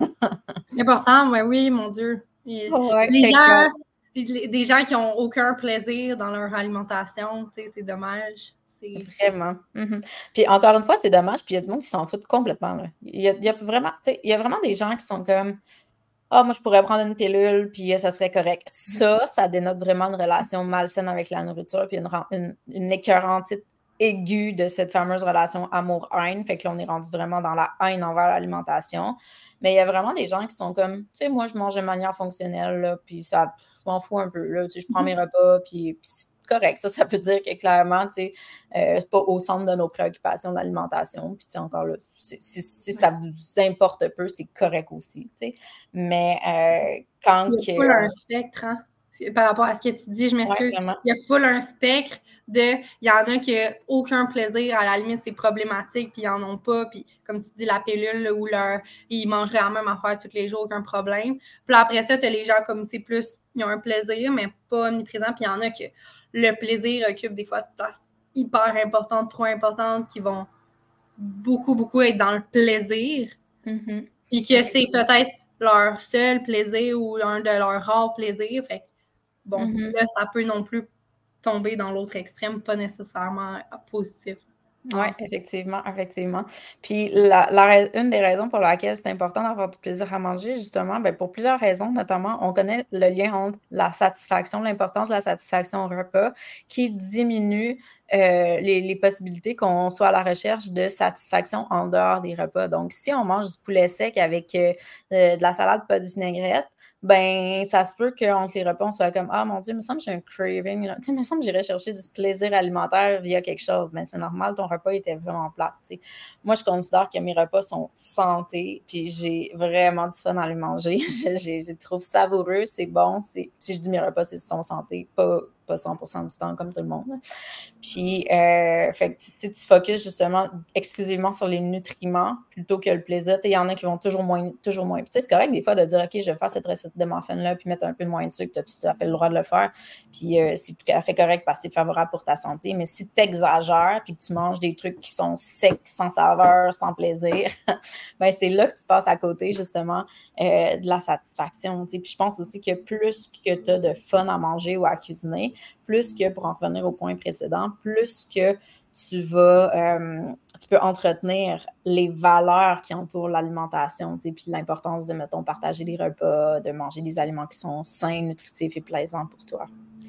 C'est important, ouais, oui, mon Dieu. Et Ouais, les gens, que... des gens qui n'ont aucun plaisir dans leur alimentation, tu sais, c'est dommage. Vraiment. Mm-hmm. Puis encore une fois, c'est dommage. Puis il y a du monde qui s'en foutent complètement. Là. Il, y a, il, y a vraiment, il y a vraiment des gens qui sont comme ah, oh, moi, je pourrais prendre une pilule, puis ça serait correct. Ça, ça dénote vraiment une relation malsaine avec la nourriture, puis une, une, une écœurante aiguë de cette fameuse relation amour-haine. Fait que là, on est rendu vraiment dans la haine envers l'alimentation. Mais il y a vraiment des gens qui sont comme, tu sais, moi, je mange de manière fonctionnelle, là, puis ça m'en fout un peu. Là, tu sais, je prends mes repas, puis, puis c'est correct. Ça, ça veut dire que clairement, tu sais, euh, c'est pas au centre de nos préoccupations d'alimentation. Puis, tu sais, encore là, si, si, si ça vous importe peu, c'est correct aussi, tu sais. Mais euh, quand... Il y a full un spectre, hein? Par rapport à ce que tu dis, je m'excuse. Ouais, il y a full un spectre de... Il y en a qui n'ont aucun plaisir, à la limite, c'est problématique, puis ils n'en ont pas. Puis, comme tu dis, la pilule, là, où leur... ils mangeraient la même affaire tous les jours, aucun problème. Puis après ça, tu as les gens comme, tu sais, plus, ils ont un plaisir, mais pas omniprésent. Puis il y en a que le plaisir occupe des fois une place hyper importante, trop importante, qui vont beaucoup, beaucoup être dans le plaisir. Mm-hmm. Puis que c'est peut-être leur seul plaisir ou un de leurs rares plaisirs. Fait que, bon, mm-hmm. là, ça peut non plus tomber dans l'autre extrême, pas nécessairement positif. Oui, effectivement, effectivement. Puis, la, la, une des raisons pour laquelle c'est important d'avoir du plaisir à manger, justement, bien, pour plusieurs raisons, notamment, on connaît le lien entre la satisfaction, l'importance de la satisfaction au repas, qui diminue euh, les, les possibilités qu'on soit à la recherche de satisfaction en dehors des repas. Donc, si on mange du poulet sec avec euh, de la salade pas de vinaigrette, ben ça se peut qu'entre les repas, on soit comme « Ah, mon Dieu, il me semble que j'ai un craving. » Tu sais, il me semble que j'irais chercher du plaisir alimentaire via quelque chose. Ben c'est normal, ton repas était vraiment plate. Tu sais. Moi, je considère que mes repas sont santé, puis j'ai vraiment du fun à les manger. je, je, je les trouve savoureux, c'est bon. C'est, si je dis mes repas, c'est sont santé, pas, pas cent pour cent du temps comme tout le monde. Puis, euh, fait que tu, tu focuses justement exclusivement sur les nutriments plutôt que le plaisir. Il y en a qui vont toujours moins. Toujours moins. C'est correct des fois de dire « OK, je vais faire cette recette de muffin-là, puis mettre un peu de moins de sucre, tu as tout à fait le droit de le faire. Puis euh, c'est tout à fait correct parce que c'est favorable pour ta santé. Mais si tu exagères puis que tu manges des trucs qui sont secs, sans saveur, sans plaisir, ben c'est là que tu passes à côté, justement, euh, de la satisfaction. T'sais. Puis je pense aussi que plus que tu as de fun à manger ou à cuisiner, plus que, pour en revenir au point précédent, plus que tu vas, euh, tu peux entretenir les valeurs qui entourent l'alimentation, tu sais, puis l'importance de, mettons, partager des repas, de manger des aliments qui sont sains, nutritifs et plaisants pour toi.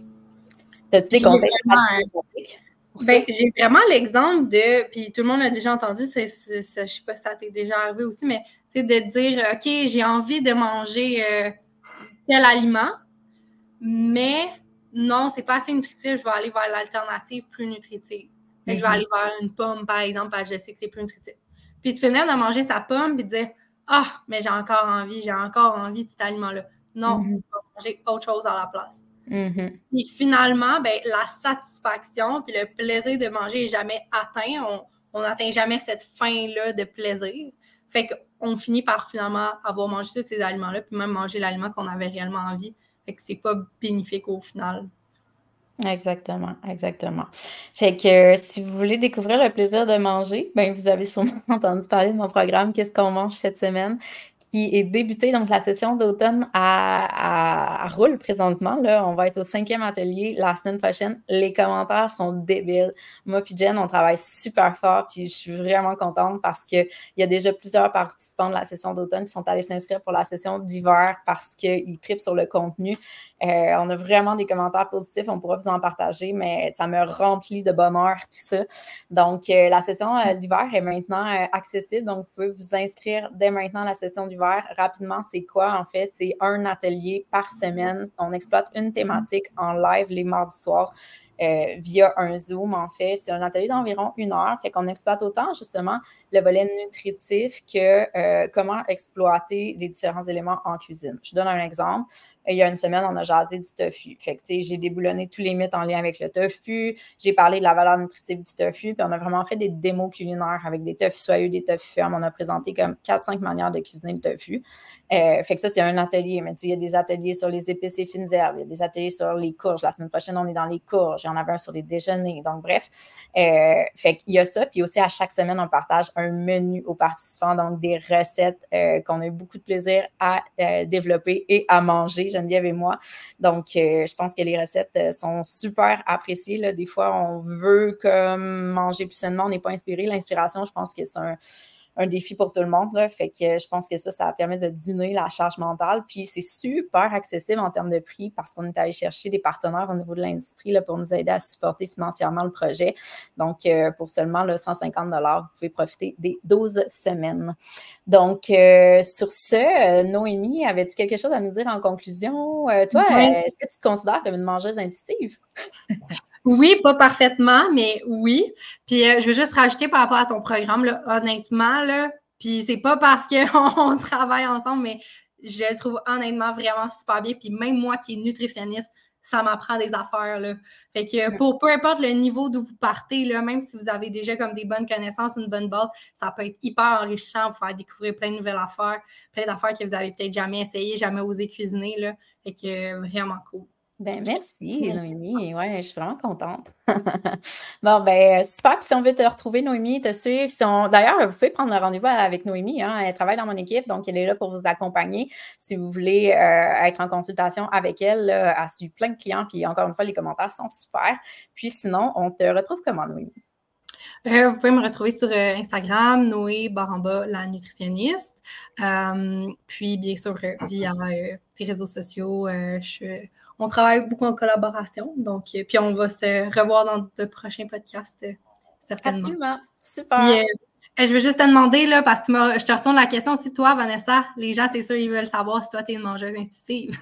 As-tu des conseils pratiques? Ben, j'ai vraiment l'exemple de, puis tout le monde l'a déjà entendu, c'est, c'est, c'est, je sais pas si ça t'est déjà arrivé aussi, mais tu sais, de dire, OK, j'ai envie de manger euh, tel aliment, mais non, c'est pas assez nutritif, je vais aller vers l'alternative plus nutritive. Fait que mm-hmm. je vais aller vers une pomme, par exemple, parce que je sais que c'est plus nutritif. Puis de finir de manger sa pomme, puis de dire, ah, mais j'ai encore envie, j'ai encore envie de cet aliment-là. Non, mm-hmm. je vais manger autre chose à la place. Mm-hmm. Puis finalement, ben, la satisfaction puis le plaisir de manger n'est jamais atteint. On n'atteint jamais cette fin-là de plaisir. Fait qu'on finit par finalement avoir mangé tous ces aliments-là, puis même manger l'aliment qu'on avait réellement envie. Fait que c'est pas bénéfique au final. Exactement, exactement. Fait que euh, si vous voulez découvrir le plaisir de manger, ben vous avez sûrement entendu parler de mon programme « Qu'est-ce qu'on mange cette semaine ?» qui est débuté, donc la session d'automne à, à, à roule présentement. Là, on va être au cinquième atelier la semaine prochaine. Les commentaires sont débiles. Moi puis Jen, on travaille super fort, puis je suis vraiment contente parce qu'il y a déjà plusieurs participants de la session d'automne qui sont allés s'inscrire pour la session d'hiver parce qu'ils trippent sur le contenu. Euh, on a vraiment des commentaires positifs, on pourra vous en partager, mais ça me remplit de bonheur, tout ça. Donc, euh, la session euh, d'hiver est maintenant euh, accessible, donc vous pouvez vous inscrire dès maintenant à la session d'hiver. Rapidement, c'est quoi? En fait, c'est un atelier par semaine. On exploite une thématique en live les mardis soirs. euh, via un Zoom, en fait. C'est un atelier d'environ une heure, fait qu'on exploite autant, justement, le volet nutritif que euh, comment exploiter des différents éléments en cuisine. Je donne un exemple. Il y a une semaine, on a jasé du tofu. Fait que, tu sais, j'ai déboulonné tous les mythes en lien avec le tofu. J'ai parlé de la valeur nutritive du tofu, puis on a vraiment fait des démos culinaires avec des tofu soyeux, des tofu fermes. On a présenté comme quatre cinq manières de cuisiner le tofu. Euh, fait que ça, c'est un atelier. Mais tu sais, il y a des ateliers sur les épices et fines herbes. Il y a des ateliers sur les courges. La semaine prochaine, on est dans les courges. Il y en avait un sur les déjeuners. Donc, bref. Euh, fait qu'il y a ça. Puis aussi, à chaque semaine, on partage un menu aux participants. Donc, des recettes euh, qu'on a eu beaucoup de plaisir à euh, développer et à manger, Geneviève et moi. Donc, euh, je pense que les recettes euh, sont super appréciées. Là. Des fois, on veut comme manger plus sainement, on n'est pas inspiré. L'inspiration, je pense que c'est un, un défi pour tout le monde. Là. Fait que je pense que ça, ça permet de diminuer la charge mentale. Puis, c'est super accessible en termes de prix parce qu'on est allé chercher des partenaires au niveau de l'industrie là, pour nous aider à supporter financièrement le projet. Donc, euh, pour seulement là, cent cinquante dollars, vous pouvez profiter des douze semaines. Donc, euh, sur ce, euh, Noémie, avais-tu quelque chose à nous dire en conclusion? Euh, toi, Oui. euh, est-ce que tu te considères comme une mangeuse intuitive? Oui, pas parfaitement, mais oui. Puis euh, je veux juste rajouter par rapport à ton programme, là, honnêtement, là, puis c'est pas parce qu'on travaille ensemble, mais je le trouve honnêtement vraiment super bien. Puis même moi qui est nutritionniste, ça m'apprend des affaires, là. Fait que pour peu importe le niveau d'où vous partez, là, même si vous avez déjà comme des bonnes connaissances, une bonne base, ça peut être hyper enrichissant, vous faire découvrir plein de nouvelles affaires, plein d'affaires que vous avez peut-être jamais essayé, jamais osé cuisiner, là. Fait que vraiment cool. Ben merci, Noémie. Ouais, je suis vraiment contente. Bon, ben super. Puis si on veut te retrouver, Noémie, te suivre, si on... d'ailleurs, vous pouvez prendre un rendez-vous avec Noémie. Hein? Elle travaille dans mon équipe, donc elle est là pour vous accompagner. Si vous voulez euh, être en consultation avec elle, là, elle suit plein de clients. Puis encore une fois, les commentaires sont super. Puis sinon, on te retrouve comment, Noémie? Euh, vous pouvez me retrouver sur euh, Instagram, Noé Baramba, la nutritionniste. Euh, puis, bien sûr, euh, via euh, tes réseaux sociaux, euh, je, on travaille beaucoup en collaboration. Donc, euh, puis on va se revoir dans de prochains podcasts, euh, certainement. Absolument. Super. Puis, euh, je veux juste te demander, là, parce que tu m'as, je te retourne la question aussi, toi, Vanessa, les gens, c'est sûr, ils veulent savoir si toi, tu es une mangeuse intuitive.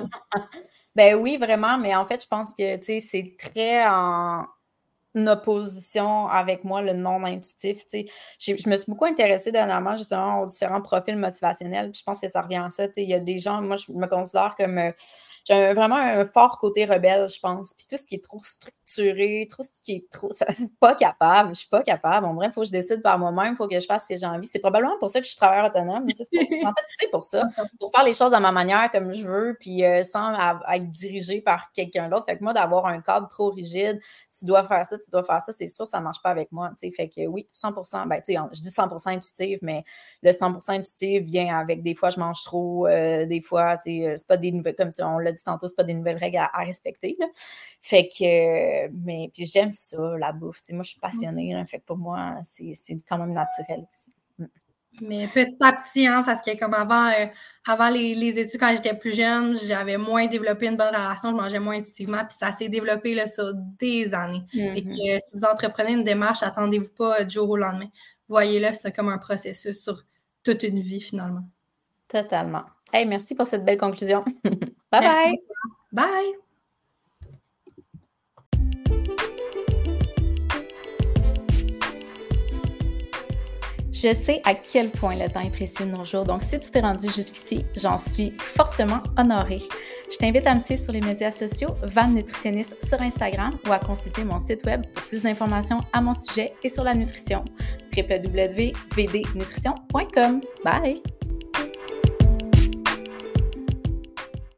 Ben oui, vraiment, mais en fait, je pense que, tu sais, c'est très en opposition avec moi, le non-intuitif, tu sais. Je me suis beaucoup intéressée dernièrement, justement, aux différents profils motivationnels, puis je pense que ça revient à ça, tu sais. Il y a des gens, moi, je me considère comme... Euh, j'ai vraiment un fort côté rebelle, je pense. Puis tout ce qui est trop structuré, tout ce qui est trop... Ça, pas capable, je suis pas capable. En vrai, il faut que je décide par moi-même, il faut que je fasse ce que j'ai envie. C'est probablement pour ça que je suis travailleur autonome. Tu sais, c'est pour, en fait, c'est pour ça. Pour faire les choses à ma manière, comme je veux, puis euh, sans à, à être dirigée par quelqu'un d'autre. Fait que moi, d'avoir un cadre trop rigide, tu dois faire ça, tu dois faire ça, c'est sûr, ça marche pas avec moi. Tu sais, fait que oui, cent pour cent, ben, tu sais, je dis cent pour cent intuitive, mais le cent pour cent intuitif vient avec des fois, je mange trop, euh, des fois, tu sais, c'est pas des nouvelles, comme tu, on l'a dit tantôt, c'est pas des nouvelles règles à, à respecter, là. Fait que, euh, mais puis j'aime ça, la bouffe. Tu sais, moi, je suis passionnée, là, fait que pour moi, c'est, c'est quand même naturel aussi. Mais petit à petit, hein, parce que comme avant, euh, avant les, les études, quand j'étais plus jeune, j'avais moins développé une bonne relation, je mangeais moins intuitivement, puis ça s'est développé là, sur des années. Mm-hmm. Fait que euh, si vous entreprenez une démarche, attendez-vous pas du jour au lendemain. Voyez-le, c'est comme un processus sur toute une vie, finalement. Totalement. Hey, merci pour cette belle conclusion. Bye merci. Bye! Bye! Je sais à quel point le temps est précieux de nos jours, donc si tu t'es rendu jusqu'ici, j'en suis fortement honorée. Je t'invite à me suivre sur les médias sociaux, Van Nutritionniste sur Instagram ou à consulter mon site web pour plus d'informations à mon sujet et sur la nutrition, w w w point v d nutrition point com. Bye!